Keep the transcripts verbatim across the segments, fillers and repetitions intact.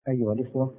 أيها الإخوة،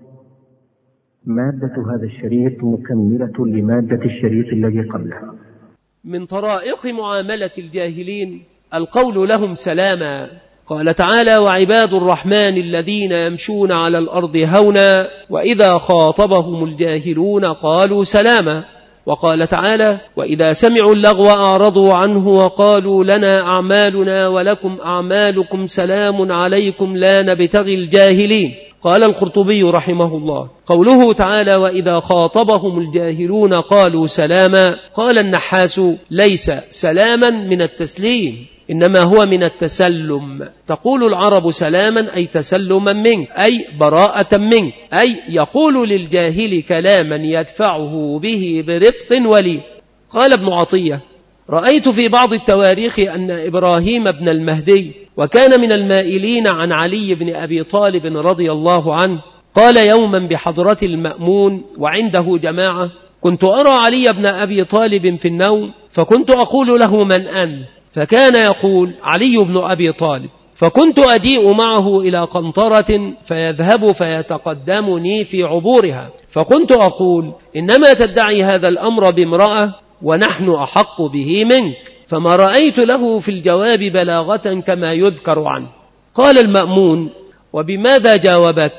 مادة هذا الشريط مكملة لمادة الشريط الذي قبله. من طرائق معاملة الجاهلين القول لهم سلاما. قال تعالى: وعباد الرحمن الذين يمشون على الأرض هونا وإذا خاطبهم الجاهلون قالوا سلاما. وقال تعالى: وإذا سمعوا اللغو أعرضوا عنه وقالوا لنا أعمالنا ولكم أعمالكم سلام عليكم لا نبتغي الجاهلين. قال القرطبي رحمه الله: قوله تعالى وإذا خاطبهم الجاهلون قالوا سلاما، قال النحاس: ليس سلاما من التسليم، إنما هو من التسلم. تقول العرب سلاما أي تسلما منك، أي براءة منك، أي يقول للجاهل كلاما يدفعه به برفق ولي. قال ابن عطية: رأيت في بعض التواريخ أن إبراهيم بن المهدي وكان من المائلين عن علي بن أبي طالب رضي الله عنه قال يوما بحضرة المأمون وعنده جماعة: كنت أرى علي بن أبي طالب في النوم فكنت أقول له من أنت؟ فكان يقول علي بن أبي طالب، فكنت أجيء معه إلى قنطرة فيذهب فيتقدمني في عبورها، فكنت أقول إنما تدعي هذا الأمر بامرأة ونحن أحق به منك، فما رأيت له في الجواب بلاغة كما يذكر عنه. قال المأمون: وبماذا جاوبك؟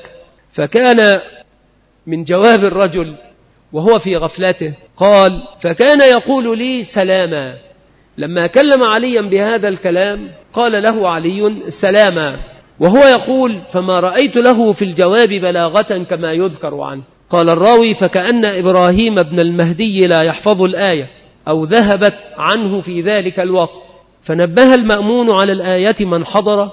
فكان من جواب الرجل وهو في غفلته قال: فكان يقول لي سلاما. لما كلم عليا بهذا الكلام قال له علي سلاما، وهو يقول: فما رأيت له في الجواب بلاغة كما يذكر عنه. قال الراوي: فكأن إبراهيم بن المهدي لا يحفظ الآية أو ذهبت عنه في ذلك الوقت، فنبه المأمون على الآية من حضر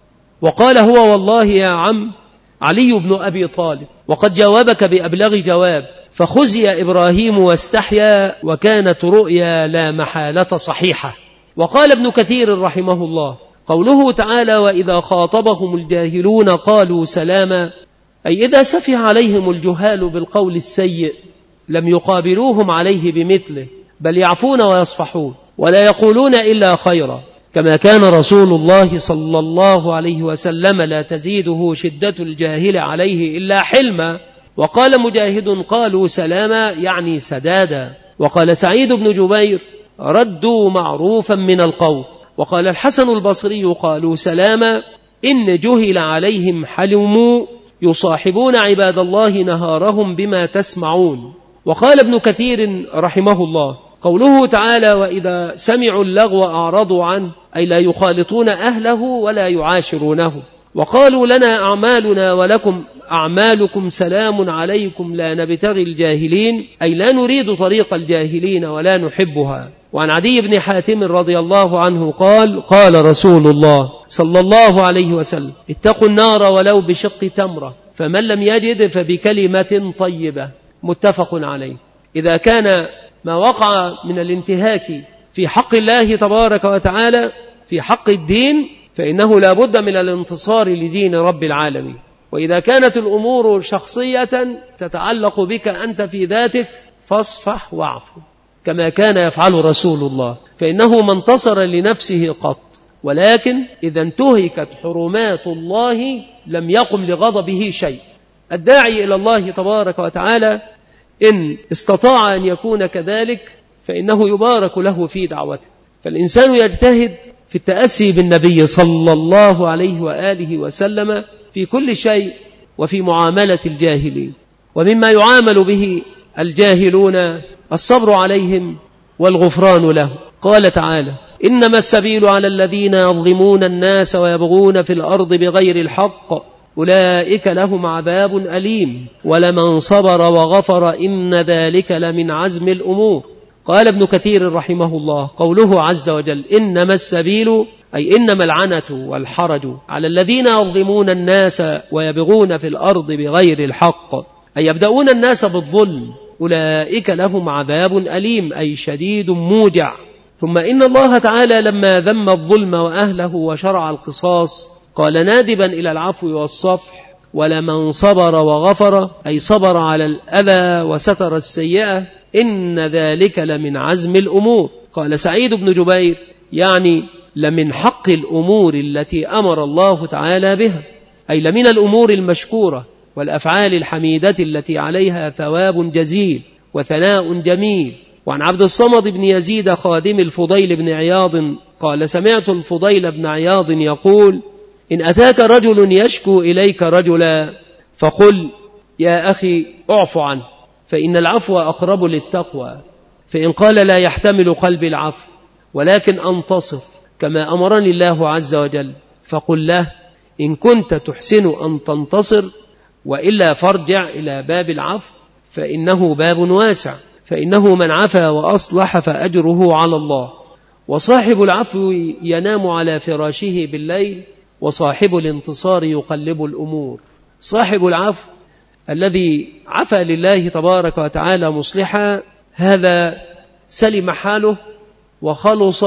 وقال: هو والله يا عم علي بن أبي طالب، وقد جاوبك بأبلغ جواب، فخزي إبراهيم واستحيا، وكانت رؤيا لا محالة صحيحة. وقال ابن كثير رحمه الله: قوله تعالى وإذا خاطبهم الجاهلون قالوا سلاما، أي إذا سفه عليهم الجهال بالقول السيء لم يقابلوهم عليه بمثله، بل يعفون ويصفحون ولا يقولون إلا خيرا، كما كان رسول الله صلى الله عليه وسلم لا تزيده شدة الجاهل عليه إلا حلما. وقال مجاهد: قالوا سلاما يعني سدادا. وقال سعيد بن جبير: ردوا معروفا من القول. وقال الحسن البصري: قالوا سلاما إن جهل عليهم حلموا يصاحبون عباد الله نهارهم بما تسمعون. وقال ابن كثير رحمه الله: قوله تعالى وإذا سمعوا اللغو أعرضوا عنه، أي لا يخالطون أهله ولا يعاشرونه. وقالوا لنا أعمالنا ولكم أعمالكم سلام عليكم لا نبتغي الجاهلين، أي لا نريد طريق الجاهلين ولا نحبها. وعن عدي بن حاتم رضي الله عنه قال: قال رسول الله صلى الله عليه وسلم: اتقوا النار ولو بشق تمرة، فمن لم يجد فبكلمة طيبة. متفق عليه. إذا كان ما وقع من الانتهاك في حق الله تبارك وتعالى في حق الدين فإنه لا بد من الانتصار لدين رب العالمين. وإذا كانت الأمور شخصية تتعلق بك أنت في ذاتك فاصفح واعفو، كما كان يفعل رسول الله، فإنه ما انتصر لنفسه قط، ولكن إذا انتهكت حرمات الله لم يقم لغضبه شيء. الداعي إلى الله تبارك وتعالى إن استطاع أن يكون كذلك فإنه يبارك له في دعوته. فالإنسان يجتهد في التأسي بالنبي صلى الله عليه وآله وسلم في كل شيء وفي معاملة الجاهلين. ومما يعامل به الجاهلون الصبر عليهم والغفران له. قال تعالى: إنما السبيل على الذين يظلمون الناس ويبغون في الأرض بغير الحق أولئك لهم عذاب أليم ولمن صبر وغفر إن ذلك لمن عزم الأمور. قال ابن كثير رحمه الله: قوله عز وجل إنما السبيل أي إنما العنة والحرج على الذين يظلمون الناس ويبغون في الأرض بغير الحق، أي يبدأون الناس بالظلم، أولئك لهم عذاب أليم أي شديد موجع. ثم إن الله تعالى لما ذم الظلم وأهله وشرع القصاص قال نادبا إلى العفو والصفح: ولمن صبر وغفر أي صبر على الأذى وستر السيئة إن ذلك لمن عزم الأمور. قال سعيد بن جبير: يعني لمن حق الأمور التي أمر الله تعالى بها، أي لمن الأمور المشكورة والأفعال الحميدة التي عليها ثواب جزيل وثناء جميل. وعن عبد الصمد بن يزيد خادم الفضيل بن عياض قال سمعت الفضيل بن عياض يقول إن أتاك رجل يشكو إليك رجلا فقل يا أخي اعف عنه فإن العفو أقرب للتقوى، فإن قال لا يحتمل قلبي العفو ولكن أنتصر كما أمرني الله عز وجل فقل له إن كنت تحسن أن تنتصر وإلا فارجع إلى باب العفو فإنه باب واسع، فإنه من عفا وأصلح فأجره على الله. وصاحب العفو ينام على فراشه بالليل وصاحب الانتصار يقلب الأمور. صاحب العفو الذي عفا لله تبارك وتعالى مصلحا هذا سلم حاله وخلص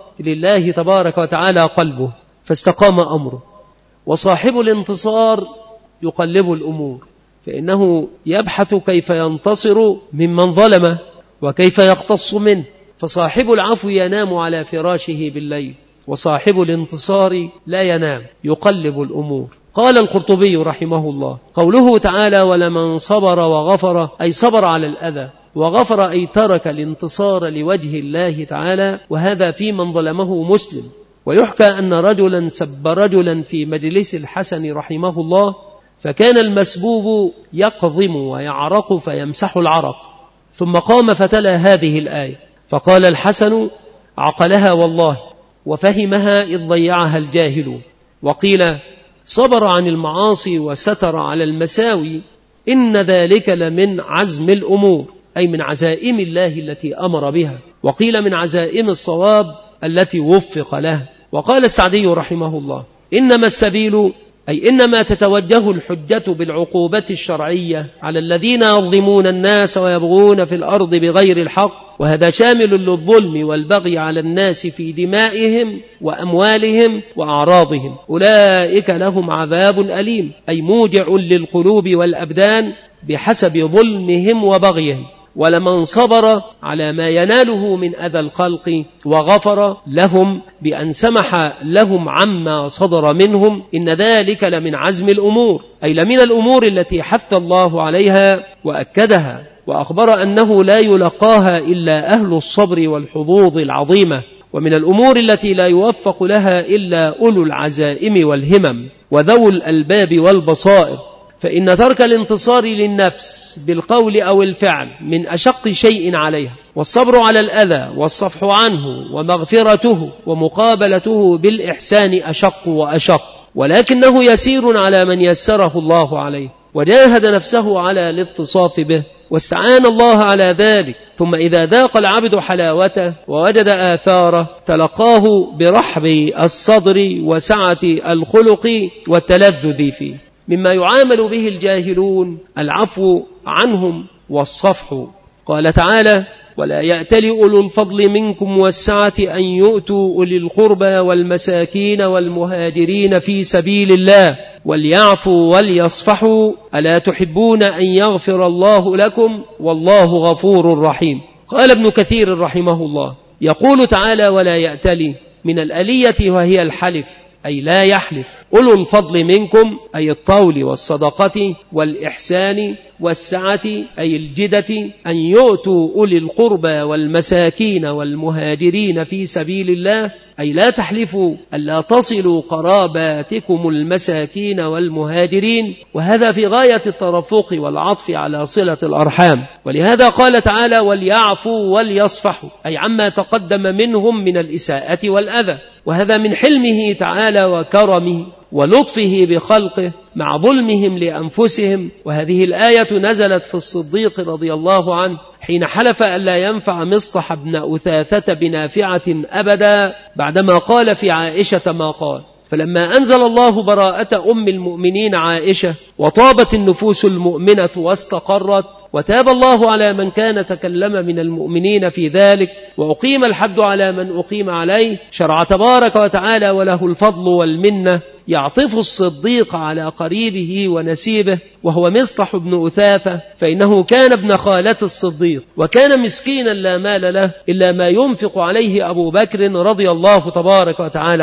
لله تبارك وتعالى قلبه فاستقام أمره. وصاحب الانتصار يقلب الأمور فإنه يبحث كيف ينتصر ممن ظلمه وكيف يقتص منه. فصاحب العفو ينام على فراشه بالليل وصاحب الانتصار لا ينام يقلب الأمور. قال القرطبي رحمه الله قوله تعالى ولمن صبر وغفر أي صبر على الأذى، وغفر أي ترك الانتصار لوجه الله تعالى، وهذا في من ظلمه مسلم. ويحكى أن رجلا سب رجلا في مجلس الحسن رحمه الله فكان المسبوب يقضم ويعرق فيمسح العرق ثم قام فتلا هذه الآية فقال الحسن عقلها والله وفهمها إذ ضيعها الجاهل. وقيل صبر عن المعاصي وستر على المساوي إن ذلك لمن عزم الأمور أي من عزائم الله التي أمر بها. وقيل من عزائم الصواب التي وفق له. وقال السعدي رحمه الله إنما السبيل أي إنما تتوجه الحجة بالعقوبة الشرعية على الذين يظلمون الناس ويبغون في الأرض بغير الحق، وهذا شامل للظلم والبغي على الناس في دمائهم وأموالهم وأعراضهم، أولئك لهم عذاب أليم أي موجع للقلوب والأبدان بحسب ظلمهم وبغيهم. ولمن صبر على ما يناله من أذى الخلق وغفر لهم بأن سمح لهم عما صدر منهم إن ذلك لمن عزم الأمور أي لمن الأمور التي حث الله عليها وأكدها، وأخبر أنه لا يلقاها إلا أهل الصبر والحظوظ العظيمة، ومن الأمور التي لا يوفق لها إلا أولو العزائم والهمم وذو الألباب والبصائر. فإن ترك الانتصار للنفس بالقول أو الفعل من أشق شيء عليها، والصبر على الأذى والصفح عنه ومغفرته ومقابلته بالإحسان أشق وأشق، ولكنه يسير على من يسره الله عليه وجاهد نفسه على الاتصاف به واستعان الله على ذلك. ثم إذا ذاق العبد حلاوته ووجد آثاره تلقاه برحب الصدر وسعة الخلق والتلذذ فيه. مما يعامل به الجاهلون العفو عنهم والصفح. قال تعالى ولا يأتل أولو الفضل منكم والسعة أن يؤتوا أولي القربى والمساكين والمهاجرين في سبيل الله وليعفوا وليصفحوا ألا تحبون أن يغفر الله لكم والله غفور رحيم. قال ابن كثير رحمه الله يقول تعالى ولا يأتل من الألية وهي الحلف أي لا يحلف، أولو الفضل منكم أي الطول والصدقة والإحسان والسعة أي الجدة أن يؤتوا أولي القربى والمساكين والمهاجرين في سبيل الله أي لا تحلفوا ألا تصلوا قراباتكم المساكين والمهاجرين، وهذا في غاية الترفق والعطف على صلة الأرحام. ولهذا قال تعالى وليعفوا وليصفحوا أي عما تقدم منهم من الإساءة والأذى، وهذا من حلمه تعالى وكرمه ولطفه بخلقه مع ظلمهم لأنفسهم. وهذه الآية نزلت في الصديق رضي الله عنه حين حلف ألا ينفع مصطح بن أثاثة بنافعة أبدا بعدما قال في عائشة ما قال. فلما أنزل الله براءة أم المؤمنين عائشة وطابت النفوس المؤمنة واستقرت وتاب الله على من كان تكلم من المؤمنين في ذلك وأقيم الحد على من أقيم عليه، شرع تبارك وتعالى وله الفضل والمنة يعطف الصديق على قريبه ونسيبه وهو مصطح بن أثاثة، فإنه كان ابن خالة الصديق وكان مسكينا لا مال له إلا ما ينفق عليه أبو بكر رضي الله تبارك وتعالى عنه.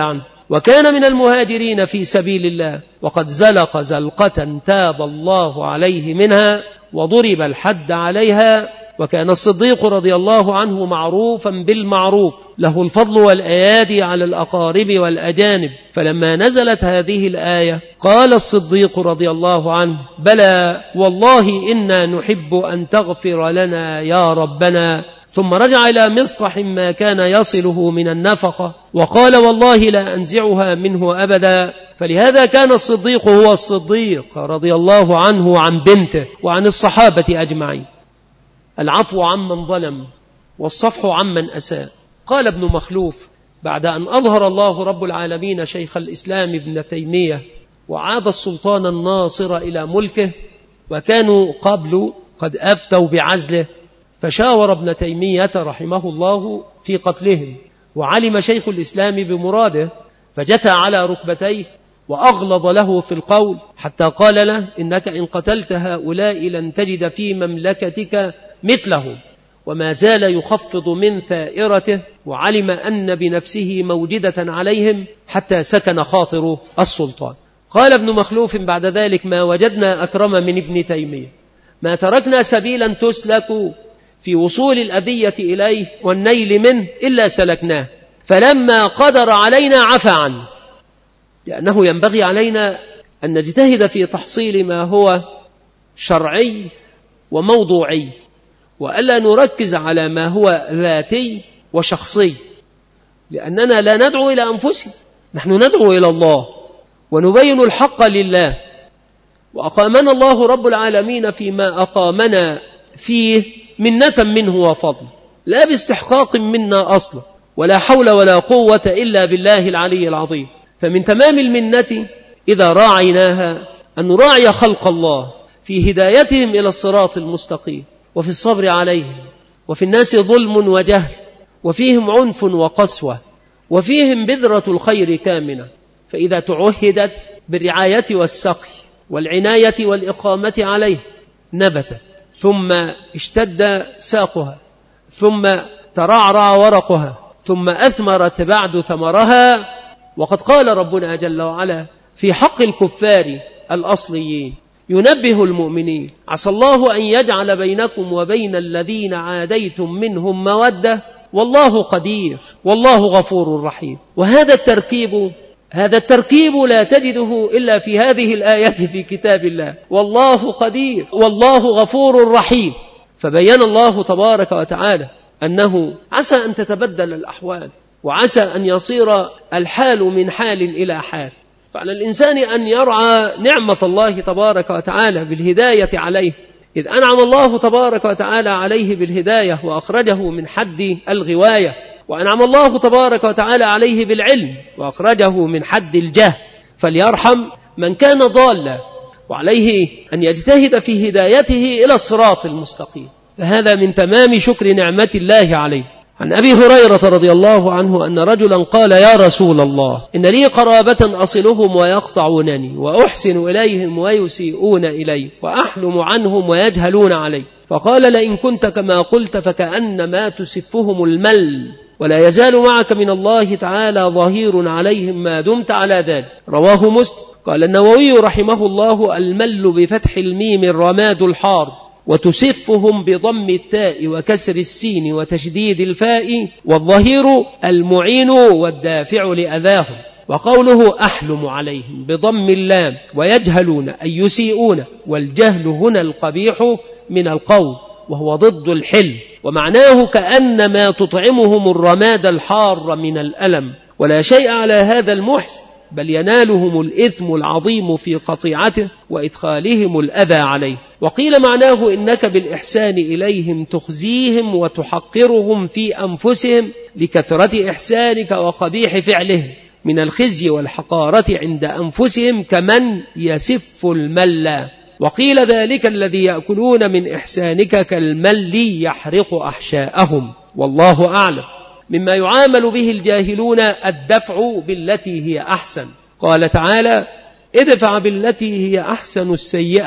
وكان من المهاجرين في سبيل الله، وقد زلق زلقة تاب الله عليه منها وضرب الحد عليها. وكان الصديق رضي الله عنه معروفا بالمعروف، له الفضل والأيادي على الأقارب والأجانب. فلما نزلت هذه الآية قال الصديق رضي الله عنه: بلى والله إنا نحب أن تغفر لنا يا ربنا. ثم رجع إلى مصطح ما كان يصله من النفقة وقال: والله لا أنزعها منه أبدا. فلهذا كان الصديق هو الصديق رضي الله عنه عن بنته وعن الصحابة أجمعين. العفو عمن ظلم والصفح عمن أساء. قال ابن مخلوف بعد أن أظهر الله رب العالمين شيخ الإسلام ابن تيمية وعاد السلطان الناصر إلى ملكه، وكانوا قبل قد أفتوا بعزله، فشاور ابن تيمية رحمه الله في قتلهم، وعلم شيخ الإسلام بمراده فجثى على ركبتيه وأغلظ له في القول، حتى قال له: إنك إن قتلت هؤلاء لن تجد في مملكتك مثلهم. وما زال يخفض من ثائرته، وعلم أن بنفسه موجدة عليهم حتى سكن خاطر السلطان. قال ابن مخلوف بعد ذلك: ما وجدنا أكرم من ابن تيمية، ما تركنا سبيلا تسلك في وصول الأذية إليه والنيل منه إلا سلكناه، فلما قدر علينا عفى عنه. لأنه ينبغي علينا أن نجتهد في تحصيل ما هو شرعي وموضوعي، وألا نركز على ما هو ذاتي وشخصي، لأننا لا ندعو إلى أنفسنا، نحن ندعو إلى الله ونبين الحق لله. وأقامنا الله رب العالمين فيما أقامنا فيه منة منه وفضل، لا باستحقاق منا أصلا، ولا حول ولا قوة إلا بالله العلي العظيم. فمن تمام المنة إذا راعيناها أن نراعي خلق الله في هدايتهم إلى الصراط المستقيم، وفي الصبر عليهم، وفي الناس ظلم وجهل، وفيهم عنف وقسوة، وفيهم بذرة الخير كامنة. فإذا تعهدت بالرعاية والسقي والعناية والإقامة عليه نبتت، ثم اشتد ساقها، ثم ترعرع ورقها، ثم أثمرت بعد ثمرها. وقد قال ربنا جل وعلا في حق الكفار الأصليين ينبه المؤمنين: عسى الله أن يجعل بينكم وبين الذين عاديتم منهم مودة والله قدير والله غفور رحيم. وهذا التركيب هذا التركيب لا تجده إلا في هذه الآية في كتاب الله: والله قدير والله غفور رحيم. فبين الله تبارك وتعالى أنه عسى أن تتبدل الأحوال، وعسى أن يصير الحال من حال إلى حال. فعلى الإنسان أن يرعى نعمة الله تبارك وتعالى بالهداية عليه، إذ أنعم الله تبارك وتعالى عليه بالهداية وأخرجه من حد الغواية، وأنعم الله تبارك وتعالى عليه بالعلم وأخرجه من حد الجهل، فليرحم من كان ضالا، وعليه أن يجتهد في هدايته إلى الصراط المستقيم. فهذا من تمام شكر نعمة الله عليه. عن أبي هريرة رضي الله عنه أن رجلا قال: يا رسول الله، إن لي قرابة أصلهم ويقطعونني، وأحسن إليهم ويسيئون إلي، وأحلم عنهم ويجهلون علي. فقال: لئن كنت كما قلت فكأنما تسفهم المل، ولا يزال معك من الله تعالى ظهير عليهم ما دمت على ذلك. رواه مسلم. قال النووي رحمه الله: المل بفتح الميم الرماد الحار، وتسفهم بضم التاء وكسر السين وتشديد الفاء، والظهير المعين والدافع لأذاهم. وقوله أحلم عليهم بضم اللام، ويجهلون أي يسيئون، والجهل هنا القبيح من القول وهو ضد الحلم، ومعناه كأنما تطعمهم الرماد الحار من الألم، ولا شيء على هذا المحسن، بل ينالهم الإثم العظيم في قطيعته وإدخالهم الأذى عليه. وقيل معناه إنك بالإحسان إليهم تخزيهم وتحقرهم في أنفسهم لكثرة إحسانك وقبيح فعلهم من الخزي والحقارة عند أنفسهم، كمن يسف المل. وقيل ذلك الذي يأكلون من إحسانك كالمل يحرق أحشاءهم، والله أعلم. مما يعامل به الجاهلون الدفع بالتي هي أحسن. قال تعالى: ادفع بالتي هي أحسن السيئة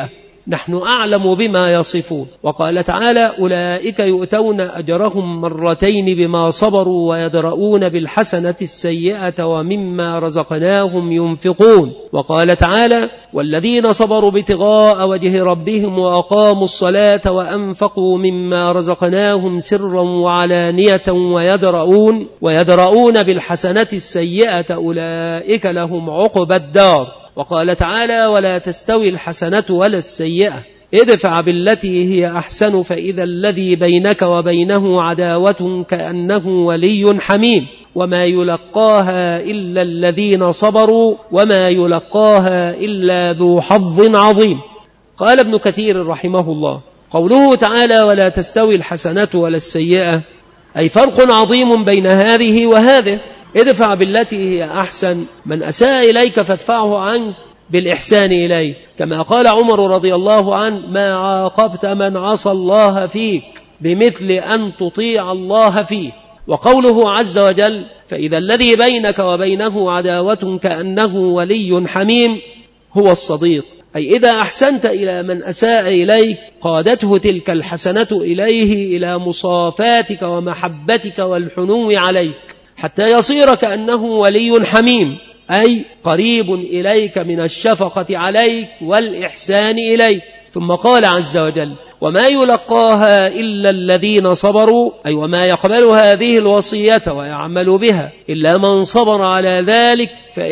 نحن أعلم بما يصفون. وقال تعالى أولئك يؤتون أجرهم مرتين بما صبروا ويدرؤون بالحسنة السيئة ومما رزقناهم ينفقون. وقال تعالى والذين صبروا ابتغاء وجه ربهم وأقاموا الصلاة وأنفقوا مما رزقناهم سرا وعلانية ويدرؤون ويدرؤون بالحسنة السيئة أولئك لهم عقبى الدار. وقال تعالى ولا تستوي الحسنة ولا السيئة ادفع بالتي هي أحسن فإذا الذي بينك وبينه عداوة كأنه ولي حميم وما يلقاها إلا الذين صبروا وما يلقاها إلا ذو حظ عظيم. قال ابن كثير رحمه الله قوله تعالى ولا تستوي الحسنة ولا السيئة أي فرق عظيم بين هذه وهذه. ادفع بالتي هي أحسن، من أساء إليك فادفعه عنك بالإحسان إليه، كما قال عمر رضي الله عنه ما عاقبت من عصى الله فيك بمثل أن تطيع الله فيه. وقوله عز وجل فإذا الذي بينك وبينه عداوة كأنه ولي حميم هو الصديق، أي إذا أحسنت إلى من أساء إليك قادته تلك الحسنة إليه إلى مصافاتك ومحبتك والحنو عليك حتى يصير كأنه ولي حميم، أي قريب إليك من الشفقة عليك والإحسان إليك. ثم قال عز وجل وما يلقاها إلا الذين صبروا، أي وما يقبل هذه الوصية ويعمل بها إلا من صبر على ذلك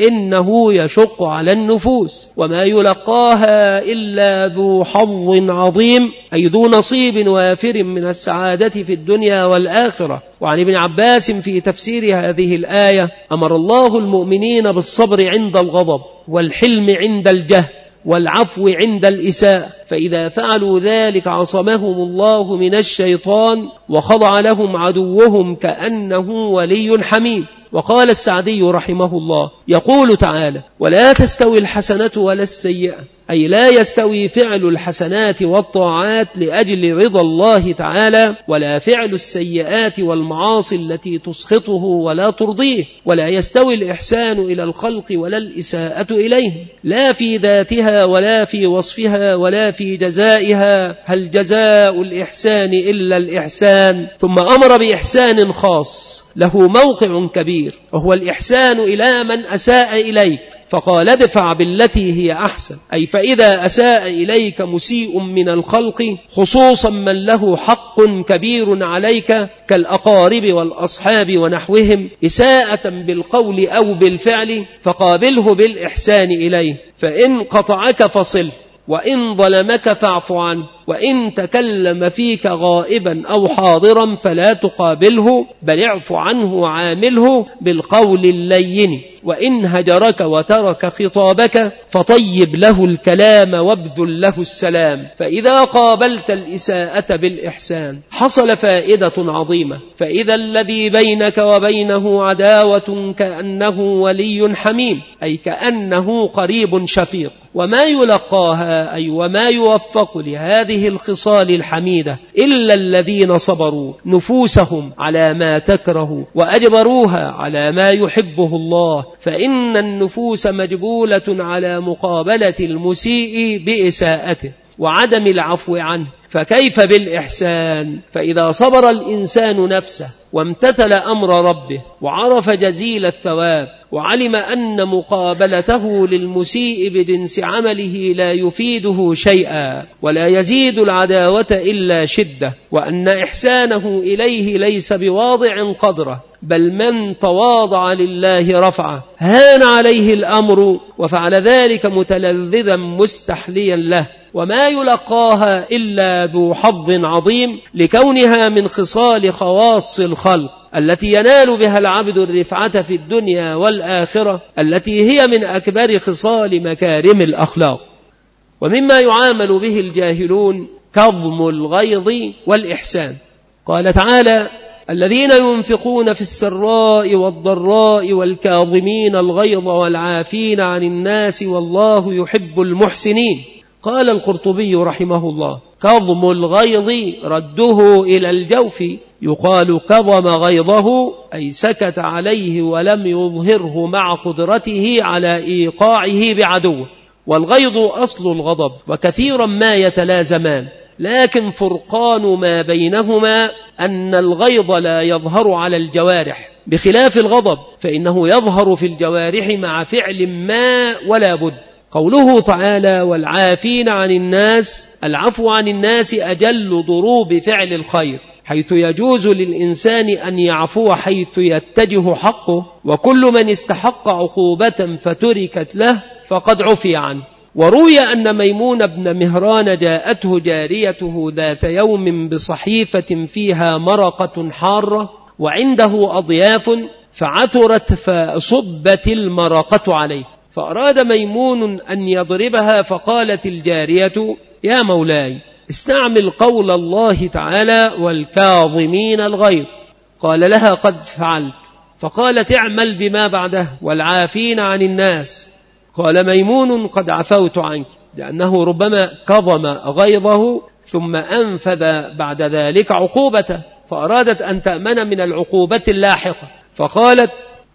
فإنه يشق على النفوس. وما يلقاها إلا ذو حظ عظيم، أي ذو نصيب وافر من السعادة في الدنيا والآخرة. وعن ابن عباس في تفسير هذه الآية أمر الله المؤمنين بالصبر عند الغضب والحلم عند الجهل والعفو عند الإساءة، فإذا فعلوا ذلك عصمهم الله من الشيطان وخضع لهم عدوهم كأنه ولي حميم. وقال السعدي رحمه الله يقول تعالى ولا تستوي الحسنة ولا السيئة، أي لا يستوي فعل الحسنات والطاعات لأجل رضا الله تعالى ولا فعل السيئات والمعاصي التي تسخطه ولا ترضيه، ولا يستوي الإحسان إلى الخلق ولا الإساءة إليهم لا في ذاتها ولا في وصفها ولا في جزائها، هل جزاء الإحسان إلا الإحسان. ثم أمر بإحسان خاص له موقع كبير وهو الإحسان إلى من أساء إليك، فقال ادفع بالتي هي أحسن، أي فإذا أساء إليك مسيء من الخلق خصوصا من له حق كبير عليك كالأقارب والأصحاب ونحوهم إساءة بالقول أو بالفعل فقابله بالإحسان إليه، فإن قطعك فصل، وإن ظلمك فاعف عنه، وإن تكلم فيك غائبا أو حاضرا فلا تقابله بل اعف عنه وعامله بالقول اللين، وإن هجرك وترك خطابك فطيب له الكلام وابذل له السلام. فإذا قابلت الإساءة بالإحسان حصل فائدة عظيمة، فإذا الذي بينك وبينه عداوة كأنه ولي حميم، أي كأنه قريب شفيق. وما يلقاها، أي وما يوفق لهذه الخصال الحميدة إلا الذين صبروا نفوسهم على ما تكره وأجبروها على ما يحبه الله، فإن النفوس مجبولة على مقابلة المسيء بإساءته وعدم العفو عنه، فكيف بالإحسان؟ فإذا صبر الإنسان نفسه وامتثل أمر ربه وعرف جزيل الثواب وعلم أن مقابلته للمسيء بجنس عمله لا يفيده شيئا ولا يزيد العداوة إلا شدة، وأن إحسانه إليه ليس بواضع قدره بل من تواضع لله رفعه، هان عليه الأمر وفعل ذلك متلذذا مستحليا له. وما يلقاها إلا ذو حظ عظيم لكونها من خصال خواص الخلق التي ينال بها العبد الرفعة في الدنيا والآخرة، التي هي من أكبر خصال مكارم الأخلاق. ومما يعامل به الجاهلون كظم الغيظ والإحسان. قال تعالى الذين ينفقون في السراء والضراء والكاظمين الغيظ والعافين عن الناس والله يحب المحسنين. قال القرطبي رحمه الله كظم الغيظ رده إلى الجوف، يقال كظم غيظه أي سكت عليه ولم يظهره مع قدرته على إيقاعه بعدوه. والغيظ أصل الغضب وكثيرا ما يتلازمان، لكن فرقان ما بينهما أن الغيظ لا يظهر على الجوارح بخلاف الغضب فإنه يظهر في الجوارح مع فعل ما ولا بد. قوله تعالى والعافين عن الناس، العفو عن الناس أجل ضروب فعل الخير، حيث يجوز للإنسان أن يعفو حيث يتجه حقه، وكل من استحق عقوبة فتركت له فقد عفي عنه. وروي أن ميمون بن مهران جاءته جاريته ذات يوم بصحيفة فيها مرقة حارة وعنده أضياف فعثرت فصبت المرقة عليه، فأراد ميمون أن يضربها، فقالت الجارية يا مولاي استعمل قول الله تعالى والكاظمين الغيظ. قال لها قد فعلت. فقالت اعمل بما بعده والعافين عن الناس. قال ميمون قد عفوت عنك، لأنه ربما كظم غيظه ثم أنفذ بعد ذلك عقوبته، فأرادت أن تأمن من العقوبة اللاحقة، فقالت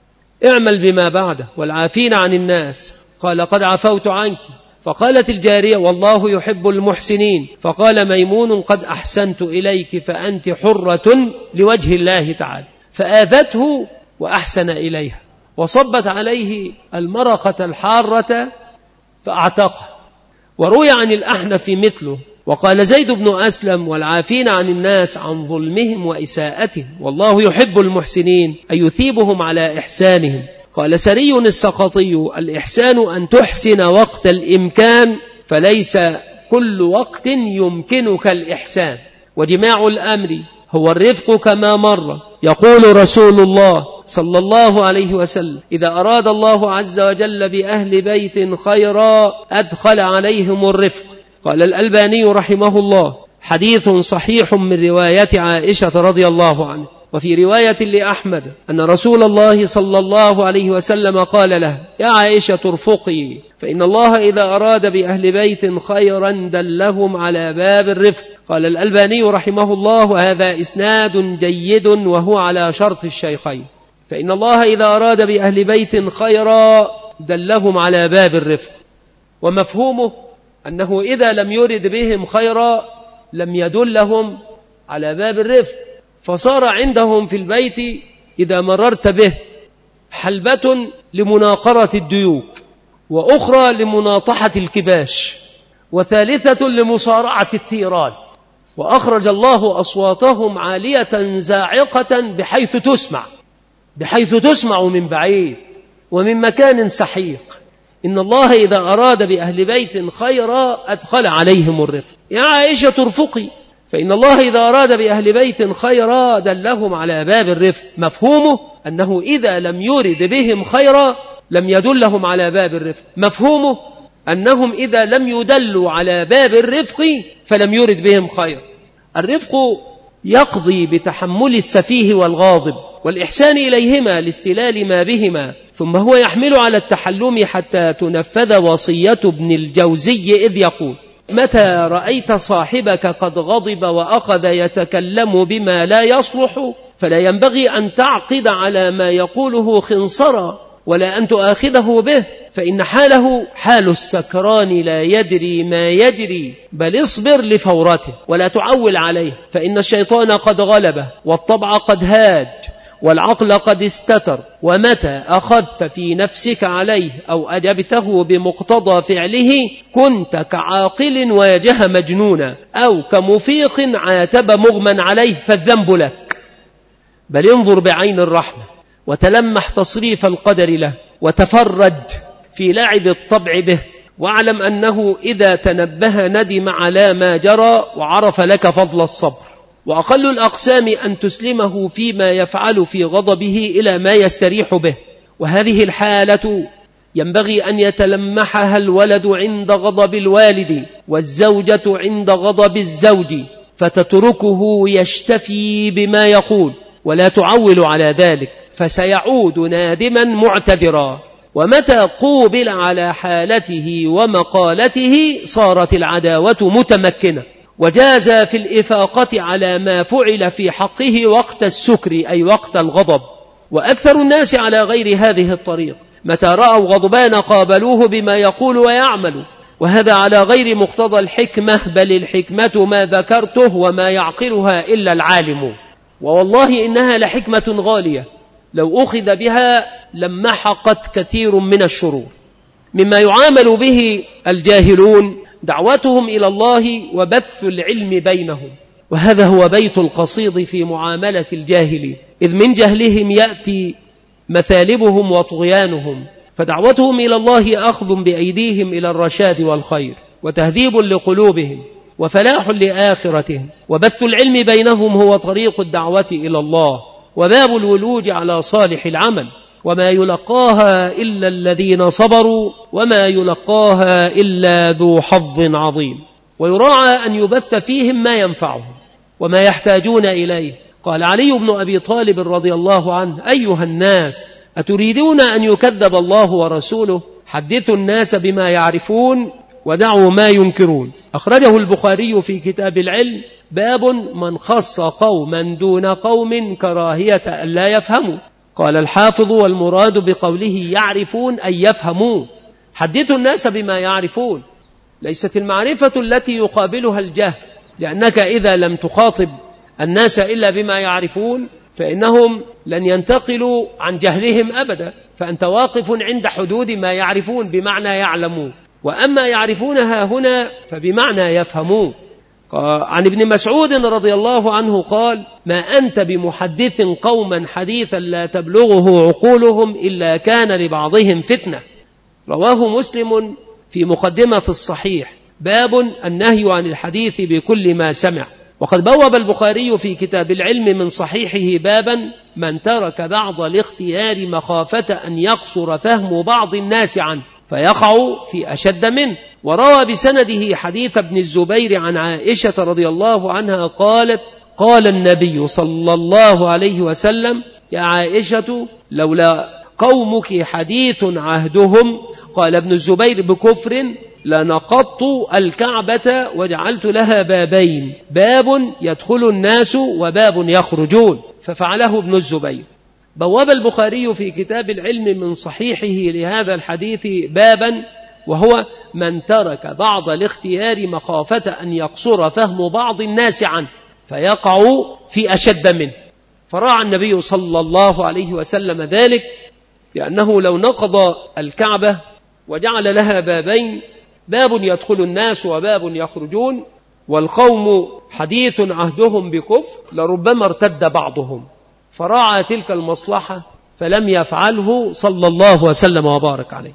اعمل بما بعده والعافين عن الناس. قال قد عفوت عنك. فقالت الجارية والله يحب المحسنين. فقال ميمون قد أحسنت إليك فأنت حرة لوجه الله تعالى، فآذته وأحسن إليها وصبت عليه المرقة الحارة فأعتقه. وروي عن الأحنف مثله. وقال زيد بن أسلم والعافين عن الناس عن ظلمهم وإساءتهم، والله يحب المحسنين أن يثيبهم على إحسانهم. قال سري السقطي الإحسان أن تحسن وقت الإمكان، فليس كل وقت يمكنك الإحسان، وجماع الأمر هو الرفق كما مر. يقول رسول الله صلى الله عليه وسلم إذا أراد الله عز وجل بأهل بيت خيرا أدخل عليهم الرفق. قال الألباني رحمه الله حديث صحيح من رواية عائشة رضي الله عنه. وفي رواية لأحمد أن رسول الله صلى الله عليه وسلم قال له يا عائشة ارفقي، فإن الله إذا أراد بأهل بيت خيرا دلهم على باب الرفق. قال الألباني رحمه الله هذا إسناد جيد وهو على شرط الشيخين. فإن الله إذا أراد بأهل بيت خيرا دلهم على باب الرفق، ومفهومه أنه إذا لم يرد بهم خيرا لم يدلهم على باب الرفق. فصار عندهم في البيت إذا مررت به حلبة لمناقرة الديوك، وأخرى لمناطحة الكباش، وثالثة لمصارعة الثيران، وأخرج الله أصواتهم عالية زاعقة بحيث تسمع بحيث تسمع من بعيد ومن مكان سحيق. إن الله إذا أراد بأهل بيت خيرا أدخل عليهم الرفق. يا عائشة ارفقي، فإن الله إذا أراد بأهل بيت خيرا دلهم على باب الرفق. مفهومه أنه إذا لم يرد بهم خيرا لم يدلهم على باب الرفق. مفهومه أنهم إذا لم يدلوا على باب الرفق فلم يرد بهم خير. الرفق يقضي بتحمل السفيه والغاضب والإحسان إليهما لاستلال ما بهما، ثم هو يحمل على التحلم حتى تنفذ وصية ابن الجوزي إذ يقول متى رأيت صاحبك قد غضب وأخذ يتكلم بما لا يصلح فلا ينبغي أن تعقد على ما يقوله خنصرا ولا أن تؤاخذه به، فإن حاله حال السكران لا يدري ما يجري، بل اصبر لفورته ولا تعول عليه، فإن الشيطان قد غلبه والطبع قد هاج والعقل قد استتر، ومتى أخذت في نفسك عليه أو أجبته بمقتضى فعله كنت كعاقل واجه مجنونا أو كمفيق عاتب مغمى عليه فالذنب لك، بل انظر بعين الرحمة وتلمح تصريف القدر له وتفرج في لعب الطبع به، واعلم أنه إذا تنبه ندم على ما جرى وعرف لك فضل الصبر. وأقل الأقسام أن تسلمه فيما يفعل في غضبه إلى ما يستريح به، وهذه الحالة ينبغي أن يتلمحها الولد عند غضب الوالد والزوجة عند غضب الزوج، فتتركه يشتفي بما يقول ولا تعول على ذلك، فسيعود نادما معتذرا. ومتى قوبل على حالته ومقالته صارت العداوة متمكنة، وجاز في الإفاقة على ما فعل في حقه وقت السكر أي وقت الغضب. وأكثر الناس على غير هذه الطريق، متى رأوا غضبان قابلوه بما يقول ويعمل، وهذا على غير مقتضى الحكمة، بل الحكمة ما ذكرته وما يعقلها إلا العالم. ووالله إنها لحكمة غالية لو أخذ بها لما حقت كثير من الشرور. مما يعامل به الجاهلون دعوتهم إلى الله وبث العلم بينهم، وهذا هو بيت القصيد في معاملة الجاهلين، إذ من جهلهم يأتي مثالبهم وطغيانهم، فدعوتهم إلى الله أخذ بأيديهم إلى الرشاد والخير، وتهذيب لقلوبهم، وفلاح لآخرتهم. وبث العلم بينهم هو طريق الدعوة إلى الله، وباب الولوج على صالح العمل، وما يلقاها إلا الذين صبروا، وما يلقاها إلا ذو حظ عظيم. ويراعى أن يبث فيهم ما ينفعهم وما يحتاجون إليه. قال علي بن أبي طالب رضي الله عنه: أيها الناس، أتريدون أن يكذب الله ورسوله؟ حدثوا الناس بما يعرفون ودعوا ما ينكرون. أخرجه البخاري في كتاب العلم، باب من خص قوما دون قوم كراهية ألا يفهموا. قال الحافظ: والمراد بقوله يعرفون أي يفهموا. حدثوا الناس بما يعرفون، ليست المعرفة التي يقابلها الجهل، لأنك إذا لم تخاطب الناس إلا بما يعرفون فإنهم لن ينتقلوا عن جهلهم أبدا، فأنت واقف عند حدود ما يعرفون بمعنى يعلمون، وأما يعرفونها هنا فبمعنى يفهمون. عن ابن مسعود رضي الله عنه قال: ما أنت بمحدث قوما حديثا لا تبلغه عقولهم إلا كان لبعضهم فتنة. رواه مسلم في مقدمة الصحيح، باب النهي عن الحديث بكل ما سمع. وقد بوب البخاري في كتاب العلم من صحيحه بابا من ترك بعض الاختيار مخافة أن يقصر فهم بعض الناس عنه فيقع في أشد منه. وروى بسنده حديث ابن الزبير عن عائشة رضي الله عنها قالت: قال النبي صلى الله عليه وسلم: يا عائشة لولا قومك حديث عهدهم، قال ابن الزبير: بكفر لنقضت الكعبة وجعلت لها بابين، باب يدخل الناس وباب يخرجون، ففعله ابن الزبير. بواب البخاري في كتاب العلم من صحيحه لهذا الحديث بابا، وهو من ترك بعض الاختيار مخافة أن يقصر فهم بعض الناس عنه فيقع في أشد منه. فراعى النبي صلى الله عليه وسلم ذلك، لأنه لو نقض الكعبة وجعل لها بابين، باب يدخل الناس وباب يخرجون، والقوم حديث عهدهم بكفر، لربما ارتد بعضهم، فراعى تلك المصلحة فلم يفعله صلى الله وسلم وبارك عليه.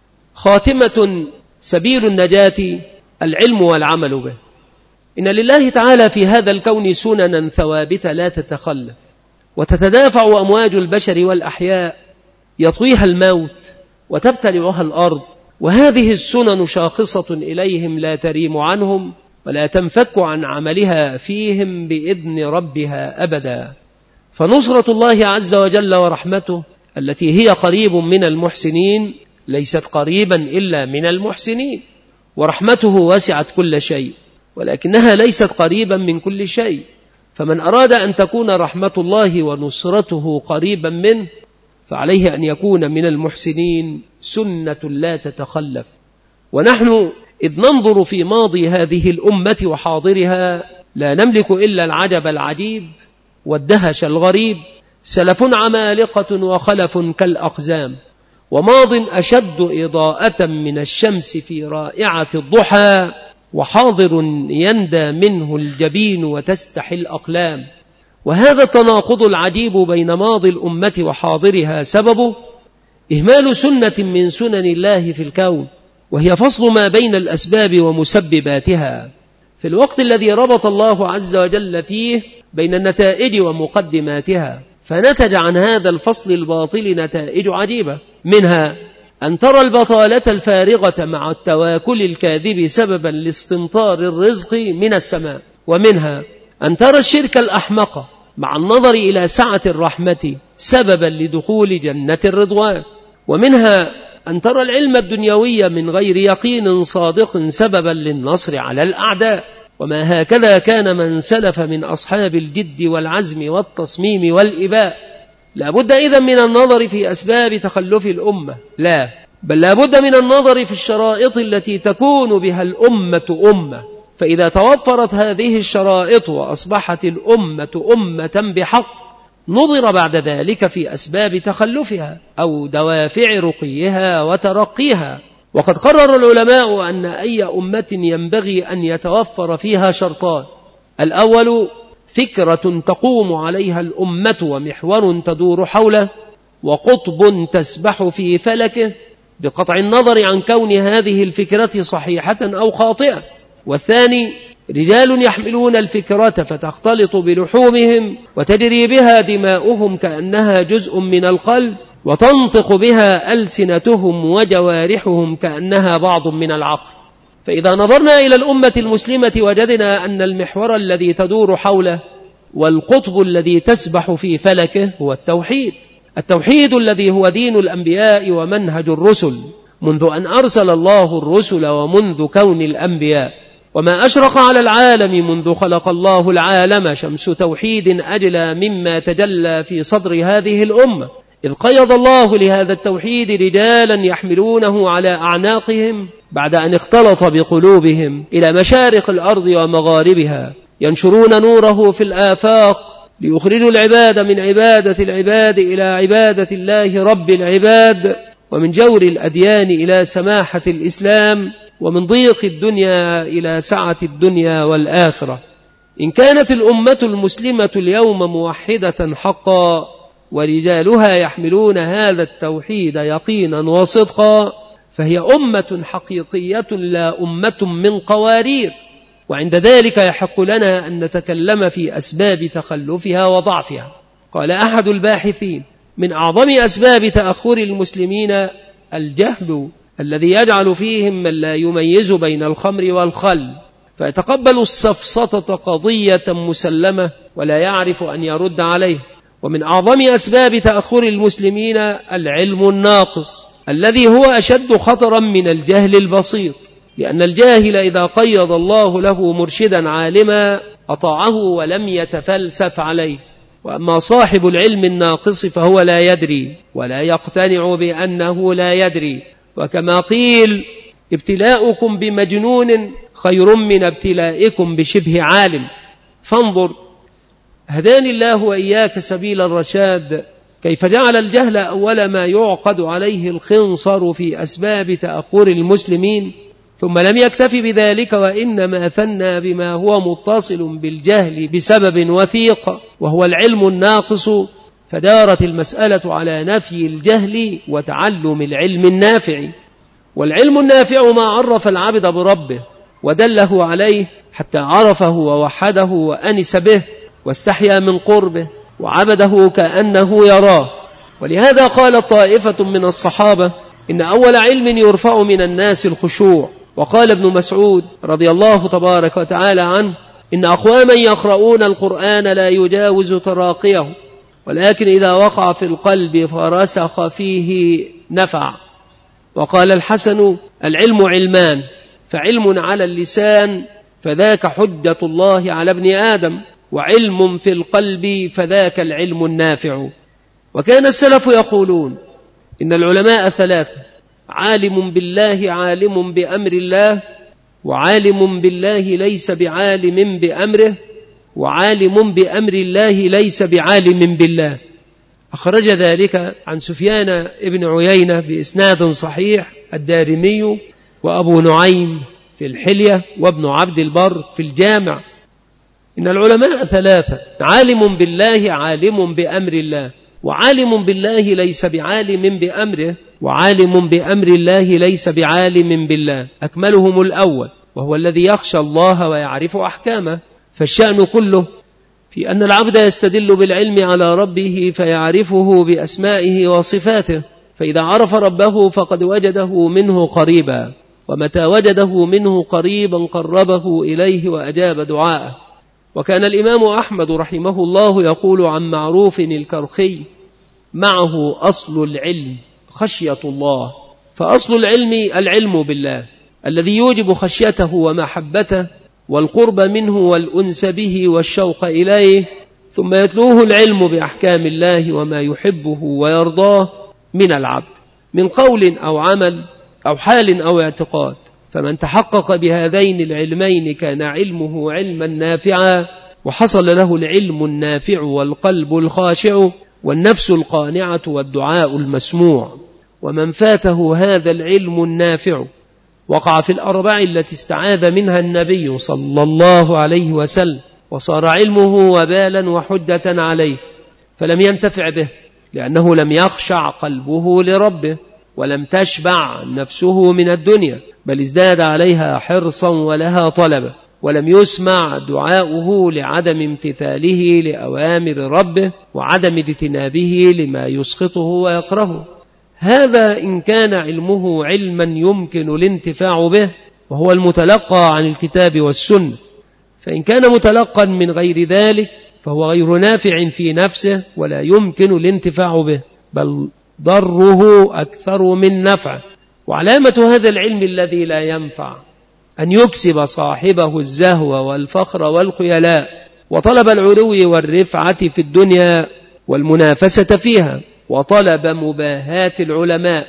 خاتمة: سبيل النجاة العلم والعمل به. إن لله تعالى في هذا الكون سننا ثوابت لا تتخلف، وتتدافع أمواج البشر والأحياء، يطويها الموت وتبتلعها الأرض، وهذه السنن شاخصة إليهم لا تريم عنهم ولا تنفك عن عملها فيهم بإذن ربها أبدا. فنصرة الله عز وجل ورحمته التي هي قريب من المحسنين ليست قريبا إلا من المحسنين، ورحمته وسعت كل شيء، ولكنها ليست قريبا من كل شيء. فمن أراد أن تكون رحمة الله ونصرته قريبا منه فعليه أن يكون من المحسنين، سنة لا تتخلف. ونحن إذ ننظر في ماضي هذه الأمة وحاضرها لا نملك إلا العجب العجيب والدهش الغريب. سلف عمالقة وخلف كالأقزام، وماض أشد إضاءة من الشمس في رائعة الضحى، وحاضر يندى منه الجبين وتستحي الأقلام. وهذا التناقض العجيب بين ماضي الأمة وحاضرها سببه إهمال سنة من سنن الله في الكون، وهي فصل ما بين الأسباب ومسبباتها، في الوقت الذي ربط الله عز وجل فيه بين النتائج ومقدماتها. فنتج عن هذا الفصل الباطل نتائج عجيبة، منها أن ترى البطالة الفارغة مع التواكل الكاذب سببا لاستمطار الرزق من السماء، ومنها أن ترى الشرك الأحمق مع النظر إلى سعة الرحمة سببا لدخول جنة الرضوان، ومنها أن ترى العلم الدنيوي من غير يقين صادق سببا للنصر على الأعداء. وما هكذا كان من سلف من أصحاب الجد والعزم والتصميم والإباء. لا بد إذن من النظر في أسباب تخلف الأمة، لا بل لا بد من النظر في الشرائط التي تكون بها الأمة أمة. فإذا توفرت هذه الشرائط وأصبحت الأمة أمة بحق، نظر بعد ذلك في أسباب تخلفها أو دوافع رقيها وترقيها. وقد قرر العلماء أن أي أمة ينبغي أن يتوفر فيها شرطان: الأول فكرة تقوم عليها الأمة ومحور تدور حوله وقطب تسبح في فلكه، بقطع النظر عن كون هذه الفكرة صحيحة أو خاطئة. والثاني رجال يحملون الفكرة فتختلط بلحومهم وتجري بها دماؤهم كأنها جزء من القلب، وتنطق بها ألسنتهم وجوارحهم كأنها بعض من العقل. فإذا نظرنا إلى الأمة المسلمة وجدنا أن المحور الذي تدور حوله والقطب الذي تسبح في فلكه هو التوحيد، التوحيد الذي هو دين الأنبياء ومنهج الرسل منذ أن أرسل الله الرسل ومنذ كون الأنبياء. وما أشرق على العالم منذ خلق الله العالم شمس توحيد أجلى مما تجلى في صدر هذه الأمة، إذ قيض الله لهذا التوحيد رجالا يحملونه على أعناقهم بعد أن اختلط بقلوبهم إلى مشارق الأرض ومغاربها، ينشرون نوره في الآفاق ليخرجوا العباد من عبادة العباد إلى عبادة الله رب العباد، ومن جور الأديان إلى سماحة الإسلام، ومن ضيق الدنيا إلى سعة الدنيا والآخرة. إن كانت الأمة المسلمة اليوم موحدة حقا ورجالها يحملون هذا التوحيد يقينا وصدقا، فهي أمة حقيقية لا أمة من قوارير. وعند ذلك يحق لنا أن نتكلم في أسباب تخلفها وضعفها. قال أحد الباحثين: من أعظم أسباب تأخر المسلمين الجهل الذي يجعل فيهم من لا يميز بين الخمر والخل، فيتقبل السفسطة قضية مسلمة ولا يعرف أن يرد عليه. ومن أعظم أسباب تأخر المسلمين العلم الناقص الذي هو أشد خطرا من الجهل البسيط، لأن الجاهل إذا قيض الله له مرشدا عالما أطاعه ولم يتفلسف عليه، وأما صاحب العلم الناقص فهو لا يدري ولا يقتنع بأنه لا يدري. وكما قيل: ابتلاؤكم بمجنون خير من ابتلائكم بشبه عالم. فانظر، هداني الله وإياك سبيل الرشاد، كيف جعل الجهل أول ما يعقد عليه الخنصر في أسباب تأخر المسلمين، ثم لم يكتف بذلك وإنما ثنى بما هو متصل بالجهل بسبب وثيق وهو العلم الناقص، فدارت المسألة على نفي الجهل وتعلم العلم النافع. والعلم النافع ما عرف العبد بربه ودله عليه حتى عرفه ووحده وأنس به واستحيا من قربه وعبده كأنه يراه. ولهذا قال طائفة من الصحابة: إن أول علم يرفع من الناس الخشوع. وقال ابن مسعود رضي الله تبارك وتعالى عنه: إن أقواما يقرؤون القرآن لا يجاوز تراقيه، ولكن إذا وقع في القلب فرسخ فيه نفع. وقال الحسن: العلم علمان، فعلم على اللسان فذاك حجة الله على ابن آدم، وعلم في القلب فذاك العلم النافع. وكان السلف يقولون: إن العلماء ثلاثة: عالم بالله عالم بأمر الله، وعالم بالله ليس بعالم بأمره، وعالم بأمر الله ليس بعالم بالله. أخرج ذلك عن سفيان ابن عيينة بإسناد صحيح الدارمي وأبو نعيم في الحلية وابن عبد البر في الجامع. إن العلماء ثلاثة: عالم بالله عالم بأمر الله، وعالم بالله ليس بعالم بأمره، وعالم بأمر الله ليس بعالم بالله. أكملهم الأول وهو الذي يخشى الله ويعرف أحكامه. فالشأن كله في أن العبد يستدل بالعلم على ربه فيعرفه بأسمائه وصفاته، فإذا عرف ربه فقد وجده منه قريبا، ومتى وجده منه قريبا قربه إليه وأجاب دعاءه. وكان الإمام أحمد رحمه الله يقول عن معروف الكرخي: معه أصل العلم خشية الله. فأصل العلم العلم بالله الذي يوجب خشيته ومحبته والقرب منه والأنس به والشوق إليه، ثم يتلوه العلم بأحكام الله وما يحبه ويرضاه من العبد من قول أو عمل أو حال أو اعتقاد. فمن تحقق بهذين العلمين كان علمه علما نافعا، وحصل له العلم النافع والقلب الخاشع والنفس القانعة والدعاء المسموع. ومن فاته هذا العلم النافع وقع في الأربع التي استعاذ منها النبي صلى الله عليه وسلم، وصار علمه وبالا وحجة عليه، فلم ينتفع به لأنه لم يخشع قلبه لربه، ولم تشبع نفسه من الدنيا، بل ازداد عليها حرصا ولها طلبا، ولم يسمع دعاؤه لعدم امتثاله لأوامر ربه وعدم اجتنابه لما يسخطه ويكرهه. هذا إن كان علمه علما يمكن الانتفاع به وهو المتلقى عن الكتاب والسنة. فإن كان متلقا من غير ذلك فهو غير نافع في نفسه ولا يمكن الانتفاع به، بل ضره أكثر من نفعه. وعلامة هذا العلم الذي لا ينفع أن يكسب صاحبه الزهو والفخر والخيلاء وطلب العلو والرفعة في الدنيا والمنافسة فيها، وطلب مباهاة العلماء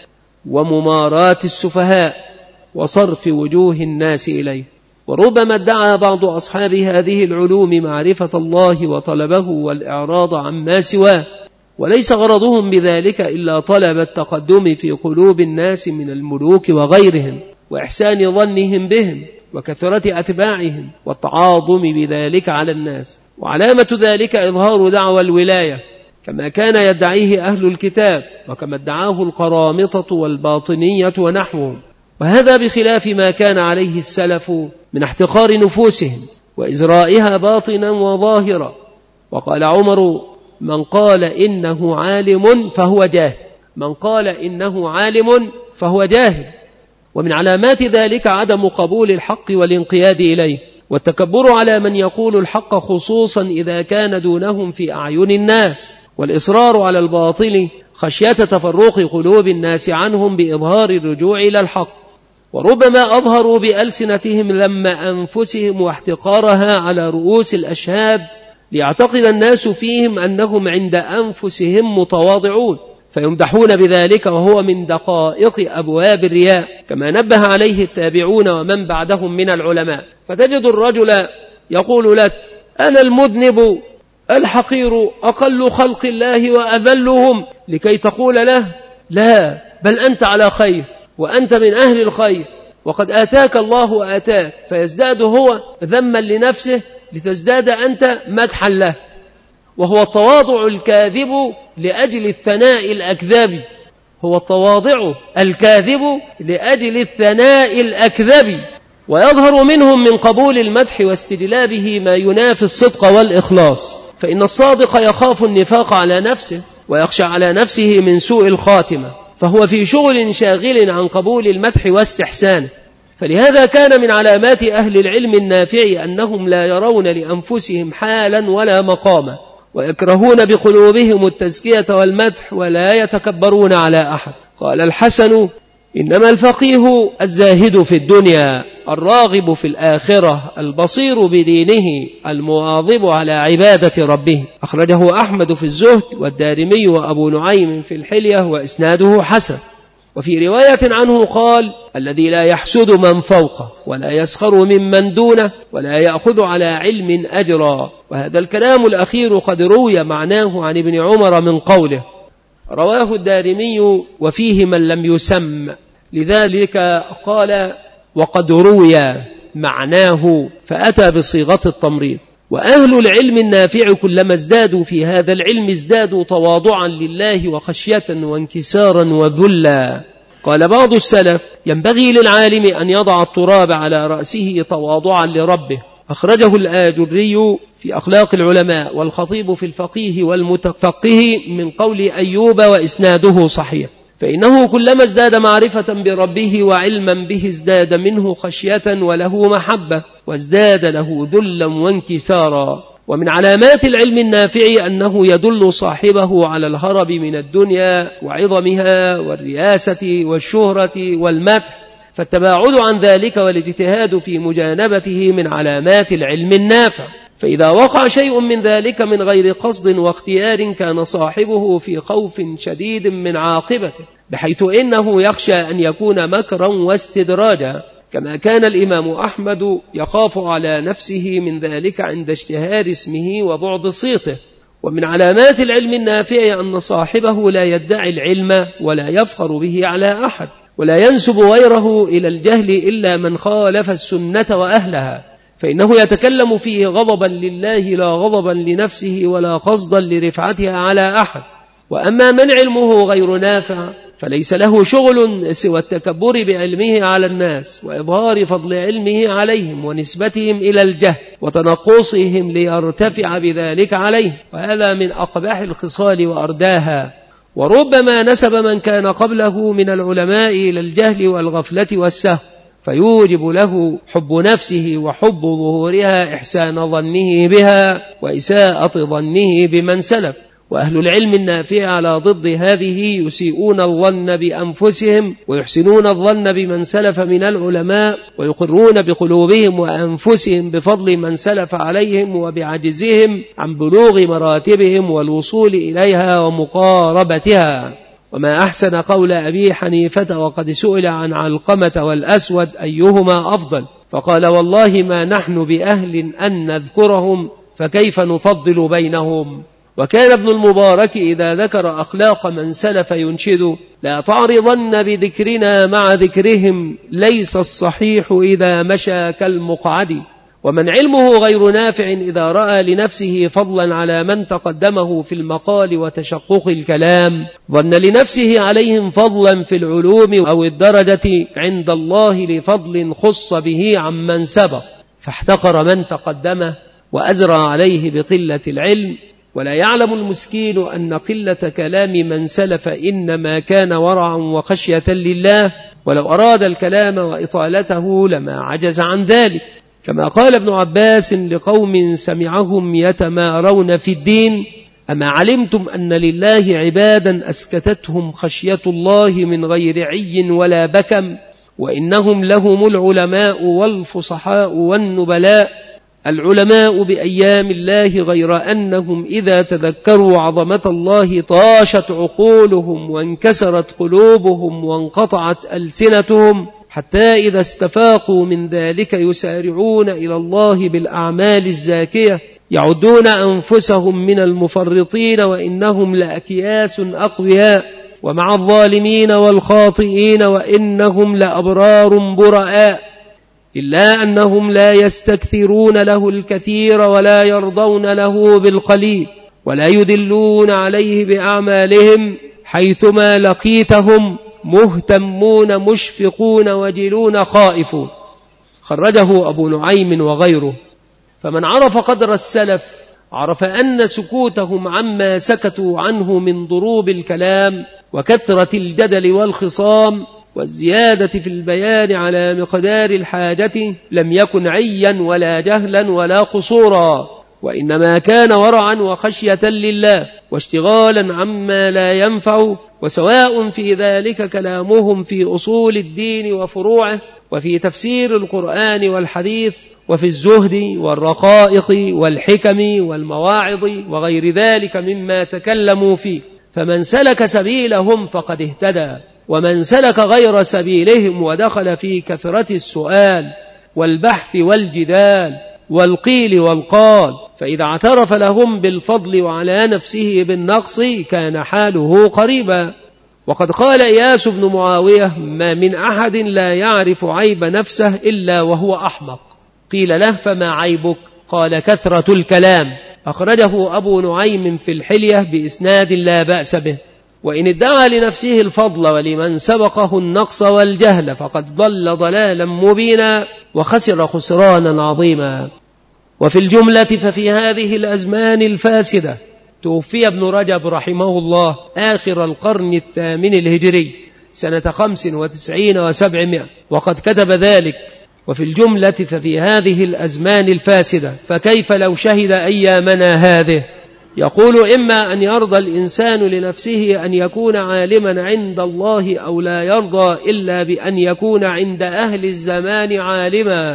وممارات السفهاء وصرف وجوه الناس إليه. وربما ادعى بعض أصحاب هذه العلوم معرفة الله وطلبه والإعراض عما سواه، وليس غرضهم بذلك إلا طلب التقدم في قلوب الناس من الملوك وغيرهم، وإحسان ظنهم بهم وكثرة أتباعهم والتعاظم بذلك على الناس. وعلامة ذلك إظهار دعوى الولاية كما كان يدعيه أهل الكتاب، وكما ادعاه القرامطة والباطنية ونحوهم، وهذا بخلاف ما كان عليه السلف من احتقار نفوسهم وإزرائها باطنا وظاهرا. وقال عمر: من قال إنه عالم فهو جاهل، من قال إنه عالم فهو جاهل. ومن علامات ذلك عدم قبول الحق والانقياد إليه، والتكبر على من يقول الحق خصوصا إذا كان دونهم في أعين الناس، والإصرار على الباطل خشية تفرق قلوب الناس عنهم بإظهار الرجوع إلى الحق. وربما أظهروا بألسنتهم لم أنفسهم واحتقارها على رؤوس الأشهاد، ليعتقد الناس فيهم أنهم عند أنفسهم متواضعون، فيمدحون بذلك، وهو من دقائق أبواب الرياء، كما نبه عليه التابعون ومن بعدهم من العلماء. فتجد الرجل يقول لك: أنا المذنب الحقير أقل خلق الله وأذلهم، لكي تقول له: لا، بل أنت على خير وأنت من أهل الخير وقد آتاك الله وآتاك، فيزداد هو ذما لنفسه لتزداد أنت مدحا له. وهو التواضع الكاذب لأجل الثناء الأكذب، هو التواضع الكاذب لأجل الثناء الأكذب. ويظهر منهم من قبول المدح واستجلابه ما ينافي الصدق والإخلاص، فإن الصادق يخاف النفاق على نفسه ويخشى على نفسه من سوء الخاتمة، فهو في شغل شاغل عن قبول المدح واستحسانه. فلهذا كان من علامات أهل العلم النافع أنهم لا يرون لأنفسهم حالا ولا مقاما، ويكرهون بقلوبهم التزكية والمدح، ولا يتكبرون على أحد. قال الحسن: إنما الفقيه الزاهد في الدنيا الراغب في الآخرة البصير بدينه المواظب على عبادة ربه. أخرجه أحمد في الزهد والدارمي وأبو نعيم في الحلية وإسناده حسن. وفي رواية عنه قال: الذي لا يحسد من فوقه ولا يسخر ممن دونه ولا يأخذ على علم أجرا. وهذا الكلام الأخير قد روي معناه عن ابن عمر من قوله، رواه الدارمي وفيه من لم يسم، لذلك قال: وقد روي معناه، فأتى بصيغة التمريض. وأهل العلم النافع كلما ازدادوا في هذا العلم ازدادوا تواضعا لله وخشية وانكسارا وذلا. قال بعض السلف: ينبغي للعالم أن يضع التراب على رأسه تواضعا لربه. أخرجه الآجري في أخلاق العلماء، والخطيب في الفقيه والمتفقه من قول أيوب، وإسناده صحيح. فإنه كلما ازداد معرفة بربه وعلما به ازداد منه خشية وله محبة، وازداد له ذلا وانكسارا. ومن علامات العلم النافع أنه يدل صاحبه على الهرب من الدنيا وعظمها والرياسة والشهرة والمدح، فالتباعد عن ذلك والاجتهاد في مجانبته من علامات العلم النافع. فإذا وقع شيء من ذلك من غير قصد واختيار كان صاحبه في خوف شديد من عاقبته، بحيث إنه يخشى أن يكون مكرا واستدراجا، كما كان الإمام أحمد يخاف على نفسه من ذلك عند اشتهار اسمه وبعد صيته. ومن علامات العلم النافع أن صاحبه لا يدعي العلم ولا يفخر به على أحد، ولا ينسب غيره إلى الجهل إلا من خالف السنة وأهلها، فإنه يتكلم فيه غضبا لله لا غضبا لنفسه ولا قصدا لرفعتها على أحد. وأما من علمه غير نافع فليس له شغل سوى التكبر بعلمه على الناس وإظهار فضل علمه عليهم ونسبتهم إلى الجهل وتنقصهم ليرتفع بذلك عليه، وهذا من أقبح الخصال وأرداها. وربما نسب من كان قبله من العلماء إلى الجهل والغفلة والسهو، فيوجب له حب نفسه وحب ظهورها إحسان ظنه بها وإساءة ظنه بمن سلف. وأهل العلم النافع على ضد هذه يسيئون الظن بأنفسهم ويحسنون الظن بمن سلف من العلماء، ويقرون بقلوبهم وأنفسهم بفضل من سلف عليهم وبعجزهم عن بلوغ مراتبهم والوصول إليها ومقاربتها. وما أحسن قول أبي حنيفة وقد سئل عن علقمة والأسود أيهما أفضل، فقال والله ما نحن بأهل أن نذكرهم فكيف نفضل بينهم. وكان ابن المبارك إذا ذكر أخلاق من سلف ينشد لا تعرضن بذكرنا مع ذكرهم ليس الصحيح إذا مشى كالمقعد. ومن علمه غير نافع إذا رأى لنفسه فضلا على من تقدمه في المقال وتشقق الكلام ظن لنفسه عليهم فضلا في العلوم أو الدرجة عند الله لفضل خص به عمن سبق، فاحتقر من تقدمه وأزرى عليه بقلة العلم. ولا يعلم المسكين أن قلة كلام من سلف إنما كان ورعا وخشية لله، ولو أراد الكلام وإطالته لما عجز عن ذلك، كما قال ابن عباس لقوم سمعهم يتمارون في الدين أما علمتم أن لله عبادا أسكتتهم خشية الله من غير عي ولا بكم، وإنهم لهم العلماء والفصحاء والنبلاء، العلماء بأيام الله غير أنهم إذا تذكروا عظمة الله طاشت عقولهم وانكسرت قلوبهم وانقطعت ألسنتهم، حتى إذا استفاقوا من ذلك يسارعون إلى الله بالأعمال الزاكية يعدون أنفسهم من المفرطين وإنهم لأكياس أقوياء، ومع الظالمين والخاطئين وإنهم لأبرار برآء، إلا أنهم لا يستكثرون له الكثير ولا يرضون له بالقليل ولا يدلون عليه بأعمالهم، حيثما لقيتهم مهتمون مشفقون وجلون خائفون. خرجه أبو نعيم وغيره. فمن عرف قدر السلف عرف أن سكوتهم عما سكتوا عنه من ضروب الكلام وكثرة الجدل والخصام والزيادة في البيان على مقدار الحاجة لم يكن عيا ولا جهلا ولا قصورا، وإنما كان ورعا وخشية لله واشتغالا عما لا ينفع، وسواء في ذلك كلامهم في أصول الدين وفروعه وفي تفسير القرآن والحديث وفي الزهد والرقائق والحكم والمواعظ وغير ذلك مما تكلموا فيه. فمن سلك سبيلهم فقد اهتدى، ومن سلك غير سبيلهم ودخل في كثرة السؤال والبحث والجدال والقيل والقال فإذا اعترف لهم بالفضل وعلى نفسه بالنقص كان حاله قريبا. وقد قال إياس بن معاوية ما من أحد لا يعرف عيب نفسه إلا وهو أحمق. قيل له فما عيبك؟ قال كثرة الكلام. أخرجه أبو نعيم في الحلية بإسناد لا بأس به. وإن ادعى لنفسه الفضل ولمن سبقه النقص والجهل فقد ضل ضلالا مبينا وخسر خسرانا عظيما. وفي الجملة ففي هذه الأزمان الفاسدة توفي ابن رجب رحمه الله آخر القرن الثامن الهجري سنة خمس وتسعين وسبعمائة، وقد كتب ذلك: وفي الجملة ففي هذه الأزمان الفاسدة فكيف لو شهد أيامنا هذه. يقول إما أن يرضى الإنسان لنفسه أن يكون عالما عند الله أو لا يرضى إلا بأن يكون عند أهل الزمان عالما،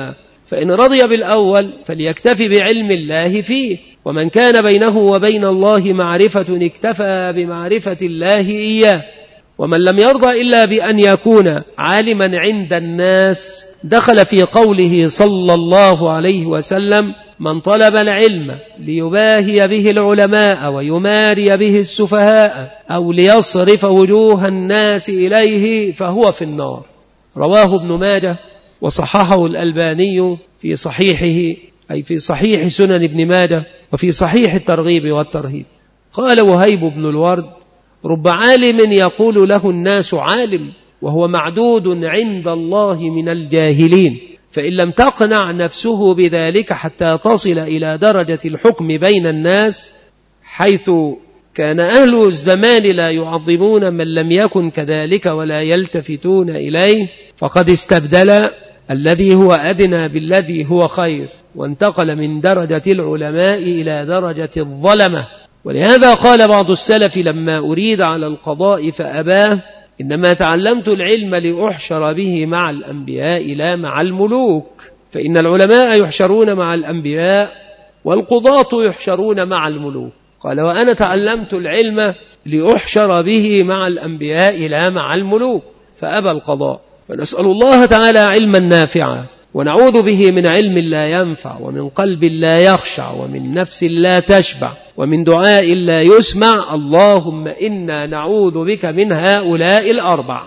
فإن رضي بالأول فليكتفي بعلم الله فيه، ومن كان بينه وبين الله معرفة اكتفى بمعرفة الله إياه، ومن لم يرضى إلا بأن يكون عالما عند الناس دخل في قوله صلى الله عليه وسلم: من طلب العلم ليباهي به العلماء ويماري به السفهاء أو ليصرف وجوه الناس إليه فهو في النار. رواه ابن ماجه وصححه الألباني في صحيحه، أي في صحيح سنن ابن ماجه وفي صحيح الترغيب والترهيب. قال وهيب بن الورد: رب عالم يقول له الناس عالم وهو معدود عند الله من الجاهلين، فإن لم تقنع نفسه بذلك حتى تصل إلى درجة الحكم بين الناس، حيث كان أهل الزمان لا يعظمون من لم يكن كذلك ولا يلتفتون إليه، فقد استبدل الذي هو أدنى بالذي هو خير، وانتقل من درجة العلماء إلى درجة الظلمة. ولهذا قال بعض السلف لما أريد على القضاء فأباه: إنما تعلمت العلم لأحشر به مع الأنبياء لا مع الملوك، فإن العلماء يحشرون مع الأنبياء والقضاة يحشرون مع الملوك. قال وأنا تعلمت العلم لأحشر به مع الأنبياء لا مع الملوك، فأبى القضاء. فنسأل الله تعالى علما نافعا، ونعوذ به من علم لا ينفع، ومن قلب لا يخشع، ومن نفس لا تشبع، ومن دعاء لا يسمع. اللهم إنا نعوذ بك من هؤلاء الأربع.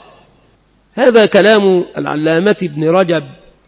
هذا كلام العلامة ابن رجب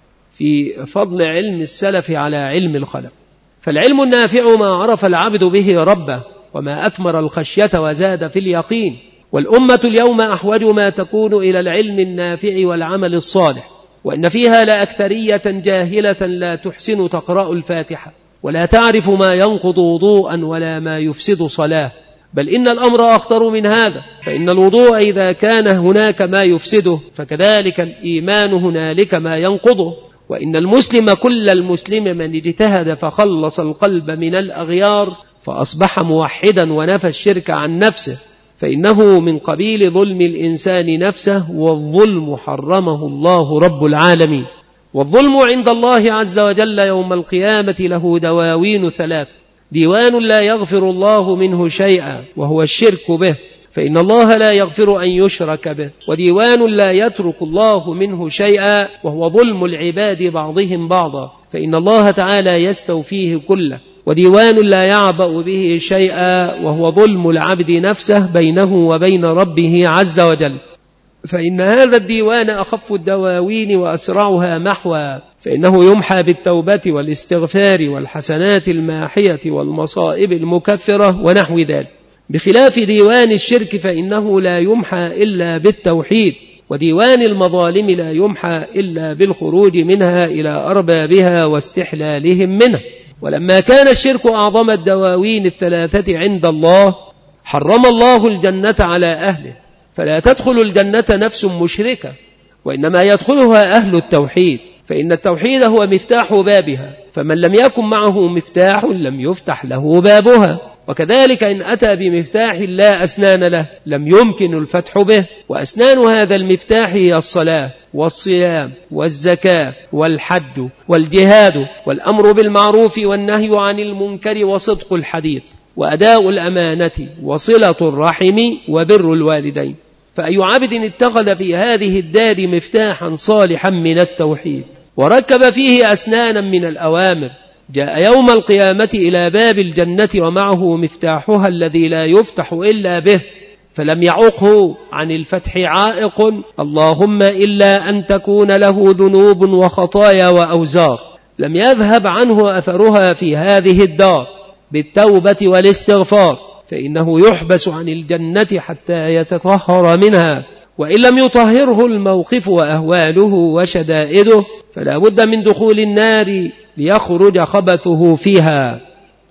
في فضل علم السلف على علم الخلف. فالعلم النافع ما عرف العبد به ربه، وما أثمر الخشية وزاد في اليقين. والأمة اليوم أحوج ما تكون إلى العلم النافع والعمل الصالح، وإن فيها لأكثرية جاهلة لا تحسن تقرأ الفاتحة، ولا تعرف ما ينقض وضوءا ولا ما يفسد صلاة. بل إن الأمر أخطر من هذا، فإن الوضوء إذا كان هناك ما يفسده فكذلك الإيمان هنالك ما ينقضه. وإن المسلم كل المسلم من اجتهد فخلص القلب من الأغيار فأصبح موحدا ونفى الشرك عن نفسه، فإنه من قبيل ظلم الإنسان نفسه، والظلم حرمه الله رب العالمين. والظلم عند الله عز وجل يوم القيامة له دواوين ثلاث: ديوان لا يغفر الله منه شيئا وهو الشرك به، فإن الله لا يغفر أن يشرك به، وديوان لا يترك الله منه شيئا وهو ظلم العباد بعضهم بعضا، فإن الله تعالى يستوفيه كله، وديوان لا يعبأ به شيئا وهو ظلم العبد نفسه بينه وبين ربه عز وجل، فإن هذا الديوان أخف الدواوين وأسرعها محوا، فإنه يمحى بالتوبة والاستغفار والحسنات الماحية والمصائب المكفرة ونحو ذلك، بخلاف ديوان الشرك فإنه لا يمحى إلا بالتوحيد، وديوان المظالم لا يمحى إلا بالخروج منها إلى أربابها واستحلالهم منه. ولما كان الشرك أعظم الدواوين الثلاثة عند الله حرم الله الجنة على أهله، فلا تدخل الجنة نفس مشركة، وإنما يدخلها أهل التوحيد، فإن التوحيد هو مفتاح بابها، فمن لم يكن معه مفتاح لم يفتح له بابها. وكذلك إن أتى بمفتاح لا أسنان له لم يمكن الفتح به، وأسنان هذا المفتاح هي الصلاة والصيام والزكاة والحج والجهاد والأمر بالمعروف والنهي عن المنكر وصدق الحديث وأداء الأمانة وصلة الرحم وبر الوالدين. فأي عبد اتخذ في هذه الدار مفتاحا صالحا من التوحيد وركب فيه أسنانا من الأوامر جاء يوم القيامة إلى باب الجنة ومعه مفتاحها الذي لا يفتح إلا به، فلم يعقه عن الفتح عائق، اللهم إلا أن تكون له ذنوب وخطايا وأوزار لم يذهب عنه أثرها في هذه الدار بالتوبة والاستغفار، فإنه يحبس عن الجنة حتى يتطهر منها، وإن لم يطهره الموقف وأهواله وشدائده فلا بد من دخول النار ليخرج خبثه فيها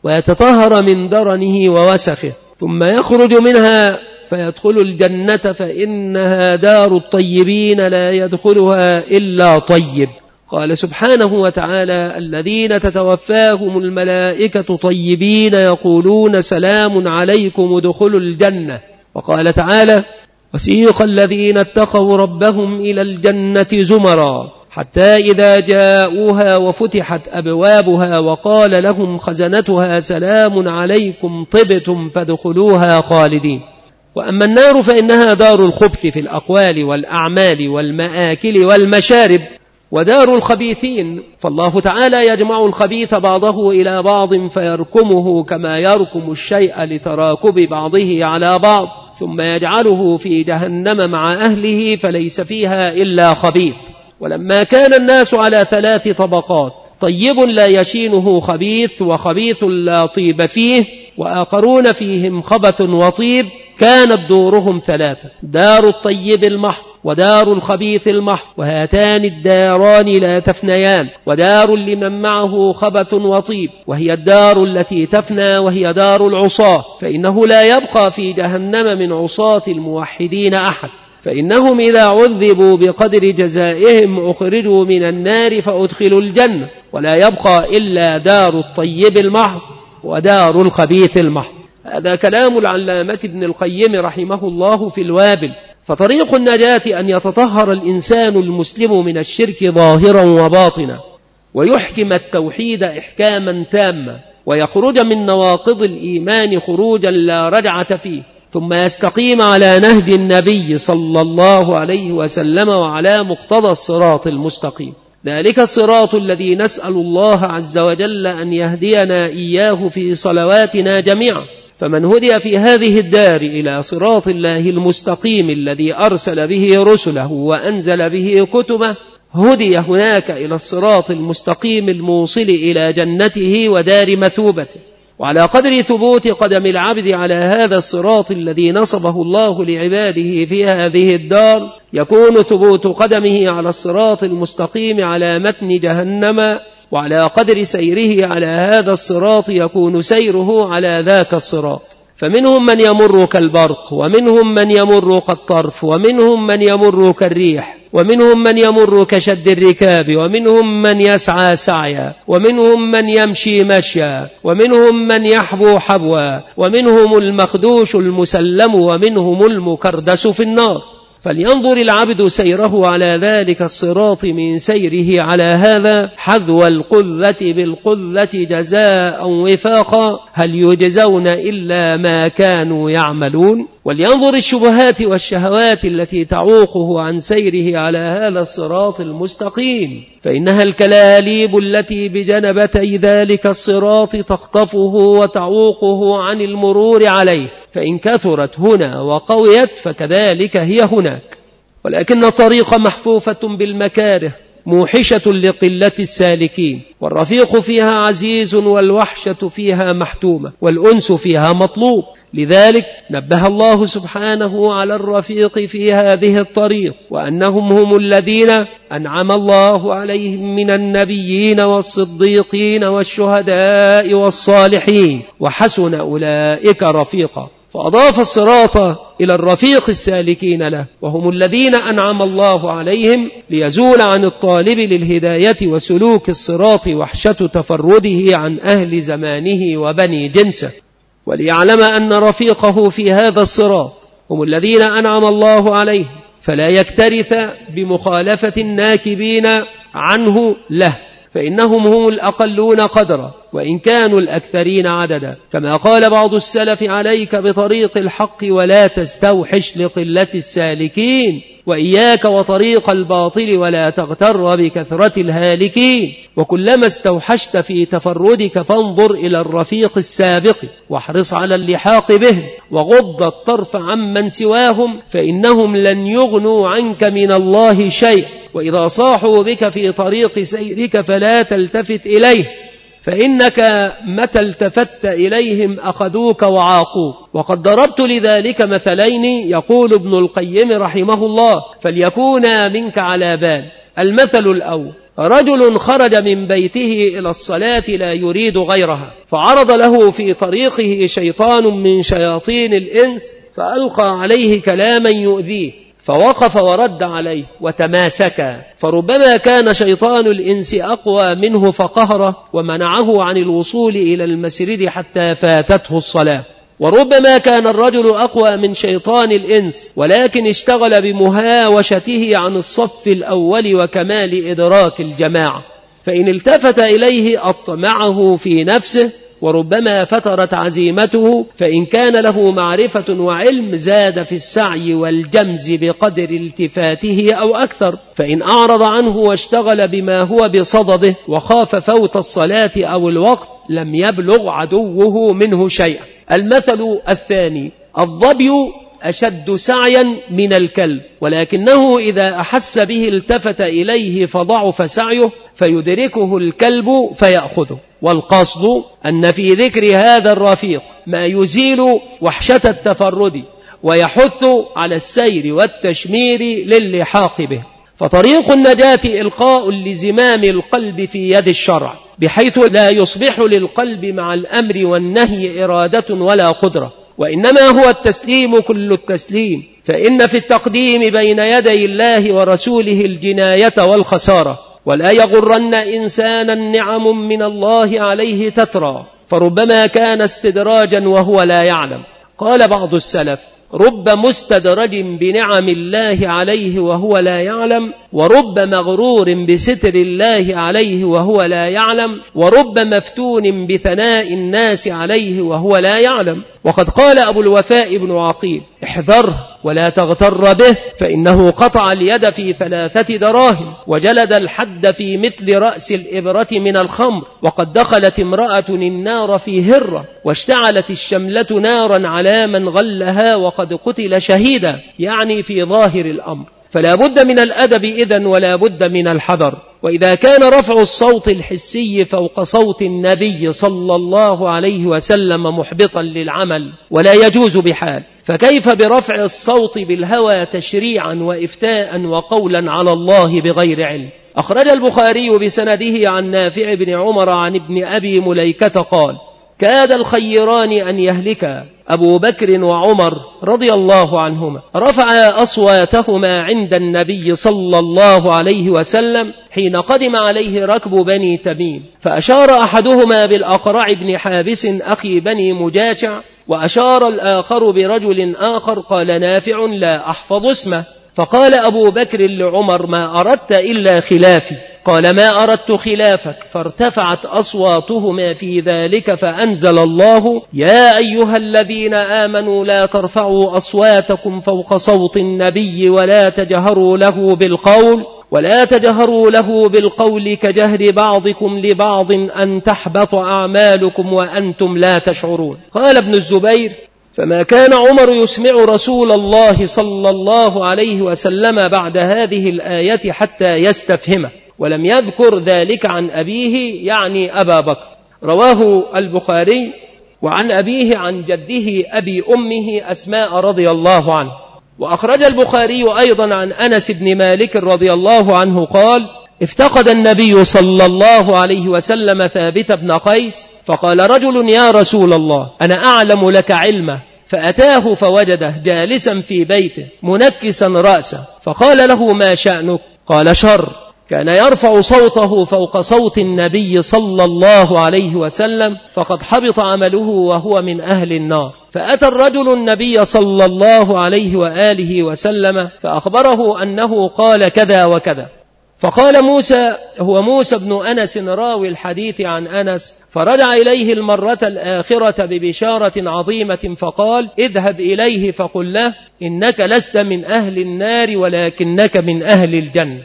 ويتطهر من درنه ووسخه، ثم يخرج منها فيدخل الجنة، فإنها دار الطيبين لا يدخلها إلا طيب. قال سبحانه وتعالى: الذين تتوفاهم الملائكة طيبين يقولون سلام عليكم ادخلوا الجنة. وقال تعالى: وسيق الذين اتقوا ربهم إلى الجنة زمرا حتى إذا جاءوها وفتحت أبوابها وقال لهم خزنتها سلام عليكم طبتم فادخلوها خالدين. وأما النار فإنها دار الخبث في الأقوال والأعمال والمآكل والمشارب ودار الخبيثين، فالله تعالى يجمع الخبيث بعضه إلى بعض فيركمه كما يركم الشيء لتراكب بعضه على بعض، ثم يجعله في جهنم مع أهله فليس فيها إلا خبيث. ولما كان الناس على ثلاث طبقات، طيب لا يشينه خبيث، وخبيث لا طيب فيه، وآخرون فيهم خبث وطيب، كانت دورهم ثلاثة: دار الطيب المحض، ودار الخبيث المحض، وهاتان الداران لا تفنيان، ودار لمن معه خبث وطيب، وهي الدار التي تفنى، وهي دار العصاة، فإنه لا يبقى في جهنم من عصاة الموحدين أحد، فإنهم إذا عذبوا بقدر جزائهم أخرجوا من النار فأدخلوا الجنة، ولا يبقى إلا دار الطيب المحض ودار الخبيث المحض. هذا كلام العلامة ابن القيم رحمه الله في الوابل. فطريق النجاة أن يتطهر الإنسان المسلم من الشرك ظاهرا وباطنا، ويحكم التوحيد إحكاما تاما، ويخرج من نواقض الإيمان خروجا لا رجعة فيه، ثم يستقيم على نهج النبي صلى الله عليه وسلم وعلى مقتضى الصراط المستقيم. ذلك الصراط الذي نسأل الله عز وجل أن يهدينا إياه في صلواتنا جميعا. فمن هدي في هذه الدار إلى صراط الله المستقيم الذي أرسل به رسله وأنزل به كتبه، هدي هناك إلى الصراط المستقيم الموصل إلى جنته ودار مثوبته. وعلى قدر ثبوت قدم العبد على هذا الصراط الذي نصبه الله لعباده في هذه الدار، يكون ثبوت قدمه على الصراط المستقيم على متن جهنم، وعلى قدر سيره على هذا الصراط يكون سيره على ذاك الصراط. فمنهم من يمر كالبرق، ومنهم من يمر كالطرف، ومنهم من يمر كالريح، ومنهم من يمر كشد الركاب، ومنهم من يسعى سعيا، ومنهم من يمشي مشيا، ومنهم من يحبو حبوا، ومنهم المخدوش المسلم، ومنهم المكردس في النار. فلينظر العبد سيره على ذلك الصراط من سيره على هذا حذو القذة بالقذة جزاء وفاقا، هل يجزون إلا ما كانوا يعملون. ولينظر الشبهات والشهوات التي تعوقه عن سيره على هذا الصراط المستقيم، فإنها الكلاليب التي بجنبتي ذلك الصراط تخطفه وتعوقه عن المرور عليه، فإن كثرت هنا وقويت فكذلك هي هناك. ولكن الطريق محفوفة بالمكاره موحشة لقلة السالكين، والرفيق فيها عزيز، والوحشة فيها محتومة، والأنس فيها مطلوب. لذلك نبه الله سبحانه على الرفيق في هذه الطريق، وأنهم هم الذين أنعم الله عليهم من النبيين والصديقين والشهداء والصالحين، وحسن أولئك رفيقا. فأضاف الصراط إلى الرفيق السالكين له، وهم الذين أنعم الله عليهم، ليزول عن الطالب للهداية وسلوك الصراط وحشة تفرده عن أهل زمانه وبني جنسه، وليعلم أن رفيقه في هذا الصراط هم الذين أنعم الله عليهم، فلا يكترث بمخالفة الناكبين عنه له، فإنهم هم الأقلون قدرا وإن كانوا الأكثرين عددا. كما قال بعض السلف: عليك بطريق الحق ولا تستوحش لقلة السالكين، وإياك وطريق الباطل ولا تغتر بكثرة الهالكين. وكلما استوحشت في تفردك فانظر إلى الرفيق السابق، واحرص على اللحاق بهم، وغض الطرف عمن سواهم، فإنهم لن يغنوا عنك من الله شيء. وإذا صاحوا بك في طريق سيرك فلا تلتفت إليه، فإنك متى التفت إليهم أخذوك وعاقوك. وقد ضربت لذلك مثلين، يقول ابن القيم رحمه الله: فليكونا منك على بال. المثل الأول: رجل خرج من بيته إلى الصلاة لا يريد غيرها، فعرض له في طريقه شيطان من شياطين الإنس فألقى عليه كلاما يؤذيه، فوقف ورد عليه وتماسكا، فربما كان شيطان الإنس أقوى منه فقهره ومنعه عن الوصول إلى المسجد حتى فاتته الصلاة. وربما كان الرجل أقوى من شيطان الإنس، ولكن اشتغل بمهاوشته عن الصف الأول وكمال إدراك الجماعة، فإن التفت إليه أطمعه في نفسه، وربما فترت عزيمته، فإن كان له معرفة وعلم زاد في السعي والجمز بقدر التفاته أو أكثر، فإن أعرض عنه واشتغل بما هو بصدده وخاف فوت الصلاة أو الوقت لم يبلغ عدوه منه شيئا. المثل الثاني: الظبي أشد سعيا من الكلب، ولكنه إذا أحس به التفت إليه فضعف سعيه فيدركه الكلب فيأخذه. والقصد أن في ذكر هذا الرفيق ما يزيل وحشة التفرد ويحث على السير والتشمير للحاق به. فطريق النجاة إلقاء لزمام القلب في يد الشرع، بحيث لا يصبح للقلب مع الأمر والنهي إرادة ولا قدرة، وإنما هو التسليم كل التسليم، فإن في التقديم بين يدي الله ورسوله الجناية والخسارة. ولا يغرن إنسانا نعم من الله عليه تترى، فربما كان استدراجا وهو لا يعلم. قال بعض السلف: رب مستدرج بنعم الله عليه وهو لا يعلم، ورب مغرور بستر الله عليه وهو لا يعلم، ورب مفتون بثناء الناس عليه وهو لا يعلم. وقد قال أبو الوفاء بن عقيل: احذره ولا تغتر به، فإنه قطع اليد في ثلاثة دراهم، وجلد الحد في مثل رأس الإبرة من الخمر، وقد دخلت امرأة النار في هرة، واشتعلت الشملة نارا على من غلها وقد قتل شهيدا، يعني في ظاهر الأمر. فلا بد من الأدب إذن، ولا بد من الحذر. وإذا كان رفع الصوت الحسي فوق صوت النبي صلى الله عليه وسلم محبطا للعمل ولا يجوز بحال، فكيف برفع الصوت بالهوى تشريعا وإفتاء وقولا على الله بغير علم؟ أخرج البخاري بسنده عن نافع بن عمر عن ابن أبي مليكة قال: كاد الخيران أن يهلكا، أبو بكر وعمر رضي الله عنهما، رفعا أصواتهما عند النبي صلى الله عليه وسلم حين قدم عليه ركب بني تميم، فأشار أحدهما بالأقرع بن حابس أخي بني مجاشع، وأشار الآخر برجل آخر. قال نافع: لا أحفظ اسمه. فقال أبو بكر لعمر: ما أردت إلا خلافي. قال: ما أردت خلافك. فارتفعت أصواتهما في ذلك، فأنزل الله: يا أيها الذين آمنوا لا ترفعوا أصواتكم فوق صوت النبي ولا تجهروا له بالقول ولا تجهروا له بالقول كجهر بعضكم لبعض أن تحبط أعمالكم وأنتم لا تشعرون. قال ابن الزبير: فما كان عمر يسمع رسول الله صلى الله عليه وسلم بعد هذه الآية حتى يستفهمه، ولم يذكر ذلك عن أبيه، يعني أبا بكر. رواه البخاري. وعن أبيه عن جده أبي أمه أسماء رضي الله عنه. وأخرج البخاري أيضا عن أنس بن مالك رضي الله عنه قال: افتقد النبي صلى الله عليه وسلم ثابت بن قيس، فقال رجل: يا رسول الله، أنا أعلم لك علمه. فأتاه فوجده جالسا في بيته منكسا رأسه، فقال له: ما شأنك؟ قال: شر. كان يرفع صوته فوق صوت النبي صلى الله عليه وسلم، فقد حبط عمله وهو من أهل النار. فأتى الرجل النبي صلى الله عليه وآله وسلم فأخبره أنه قال كذا وكذا. فقال موسى، هو موسى بن أنس راوي الحديث عن أنس، فرجع إليه المرة الآخرة ببشارة عظيمة، فقال: اذهب إليه فقل له إنك لست من أهل النار ولكنك من أهل الجنة.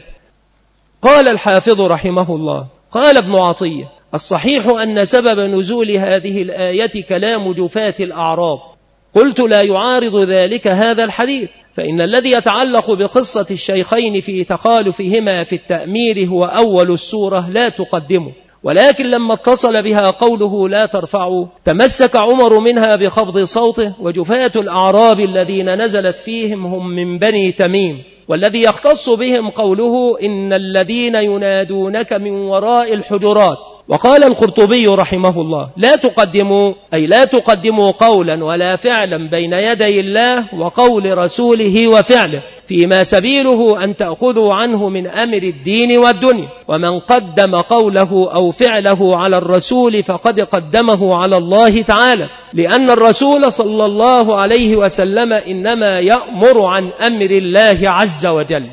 قال الحافظ رحمه الله: قال ابن عطية: الصحيح أن سبب نزول هذه الآية كلام جفاة الأعراب. قلت: لا يعارض ذلك هذا الحديث، فإن الذي يتعلق بقصة الشيخين في تخالفهما في التأمير هو أول السورة، لا تقدمه. ولكن لما اتصل بها قوله لا ترفعوا، تمسك عمر منها بخفض صوته. وجفاة الأعراب الذين نزلت فيهم هم من بني تميم، والذي يختص بهم قوله إن الذين ينادونك من وراء الحجرات. وقال القرطبي رحمه الله: لا تقدموا، أي لا تقدموا قولا ولا فعلا بين يدي الله وقول رسوله وفعله، فيما سبيله أن تأخذوا عنه من أمر الدين والدنيا، ومن قدم قوله أو فعله على الرسول فقد قدمه على الله تعالى، لأن الرسول صلى الله عليه وسلم إنما يأمر عن أمر الله عز وجل.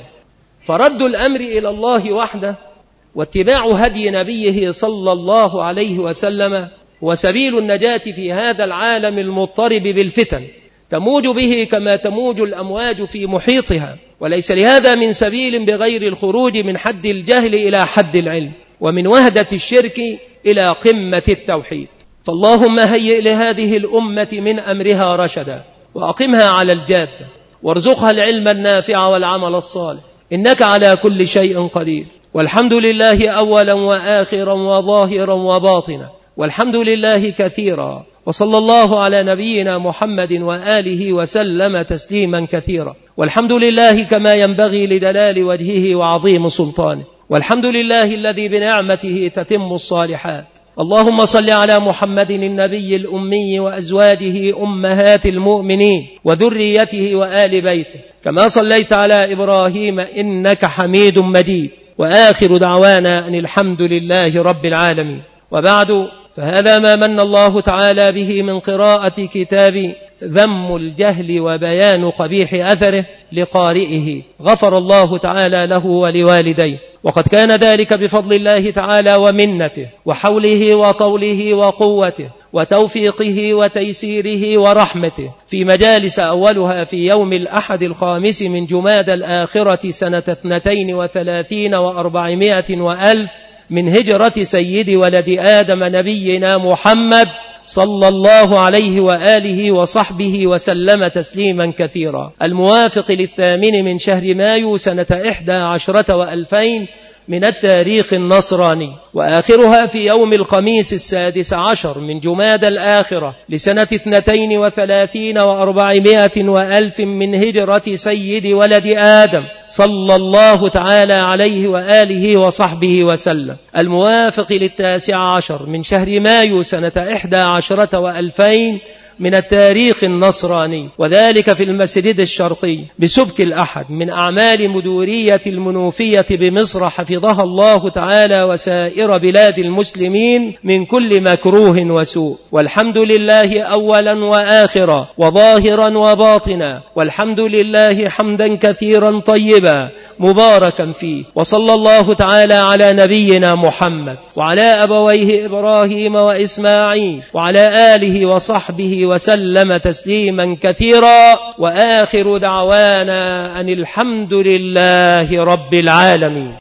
فرد الأمر إلى الله وحده واتباع هدي نبيه صلى الله عليه وسلم وسبيل النجاة في هذا العالم المضطرب بالفتن، تموج به كما تموج الأمواج في محيطها، وليس لهذا من سبيل بغير الخروج من حد الجهل إلى حد العلم، ومن وهدة الشرك إلى قمة التوحيد. فاللهم هيئ لهذه الأمة من أمرها رشدا، وأقمها على الجادة، وارزقها العلم النافع والعمل الصالح، إنك على كل شيء قدير. والحمد لله أولا وآخرا وظاهرا وباطنا، والحمد لله كثيرا، وصلى الله على نبينا محمد وآله وسلم تسليما كثيرا. والحمد لله كما ينبغي لدلال وجهه وعظيم سلطانه، والحمد لله الذي بنعمته تتم الصالحات. اللهم صل على محمد النبي الأمي وأزواجه أمهات المؤمنين وذريته وآل بيته، كما صليت على إبراهيم إنك حميد مجيد. وآخر دعوانا أن الحمد لله رب العالمين. وبعد، فهذا ما من الله تعالى به من قراءة كتاب ذم الجهل وبيان قبيح أثره لقارئه، غفر الله تعالى له ولوالديه، وقد كان ذلك بفضل الله تعالى ومنته وحوله وطوله وقوته وتوفيقه وتيسيره ورحمته، في مجالس أولها في يوم الأحد الخامس من جماد الآخرة سنة اثنتين وثلاثين وأربعمائة وألف من هجرة سيد ولد آدم نبينا محمد صلى الله عليه وآله وصحبه وسلم تسليما كثيرا، الموافق للثامن من شهر مايو سنة إحدى عشرة وألفين من التاريخ النصراني، وآخرها في يوم الخميس السادس عشر من جماد الآخرة لسنة اثنتين وثلاثين وأربعمائة وألف من هجرة سيد ولد آدم صلى الله تعالى عليه وآله وصحبه وسلم، الموافق للتاسع عشر من شهر مايو سنة إحدى عشرة وألفين من التاريخ النصراني، وذلك في المسجد الشرقي بسبك الأحد من أعمال مدورية المنوفية بمصر، حفظها الله تعالى وسائر بلاد المسلمين من كل مكروه وسوء. والحمد لله أولا وآخرا وظاهرا وباطنا، والحمد لله حمدا كثيرا طيبا مباركا فيه. وصلى الله تعالى على نبينا محمد وعلى أبويه إبراهيم وإسماعيل وعلى آله وصحبه وسلم تسليما كثيرا. وآخر دعوانا أن الحمد لله رب العالمين.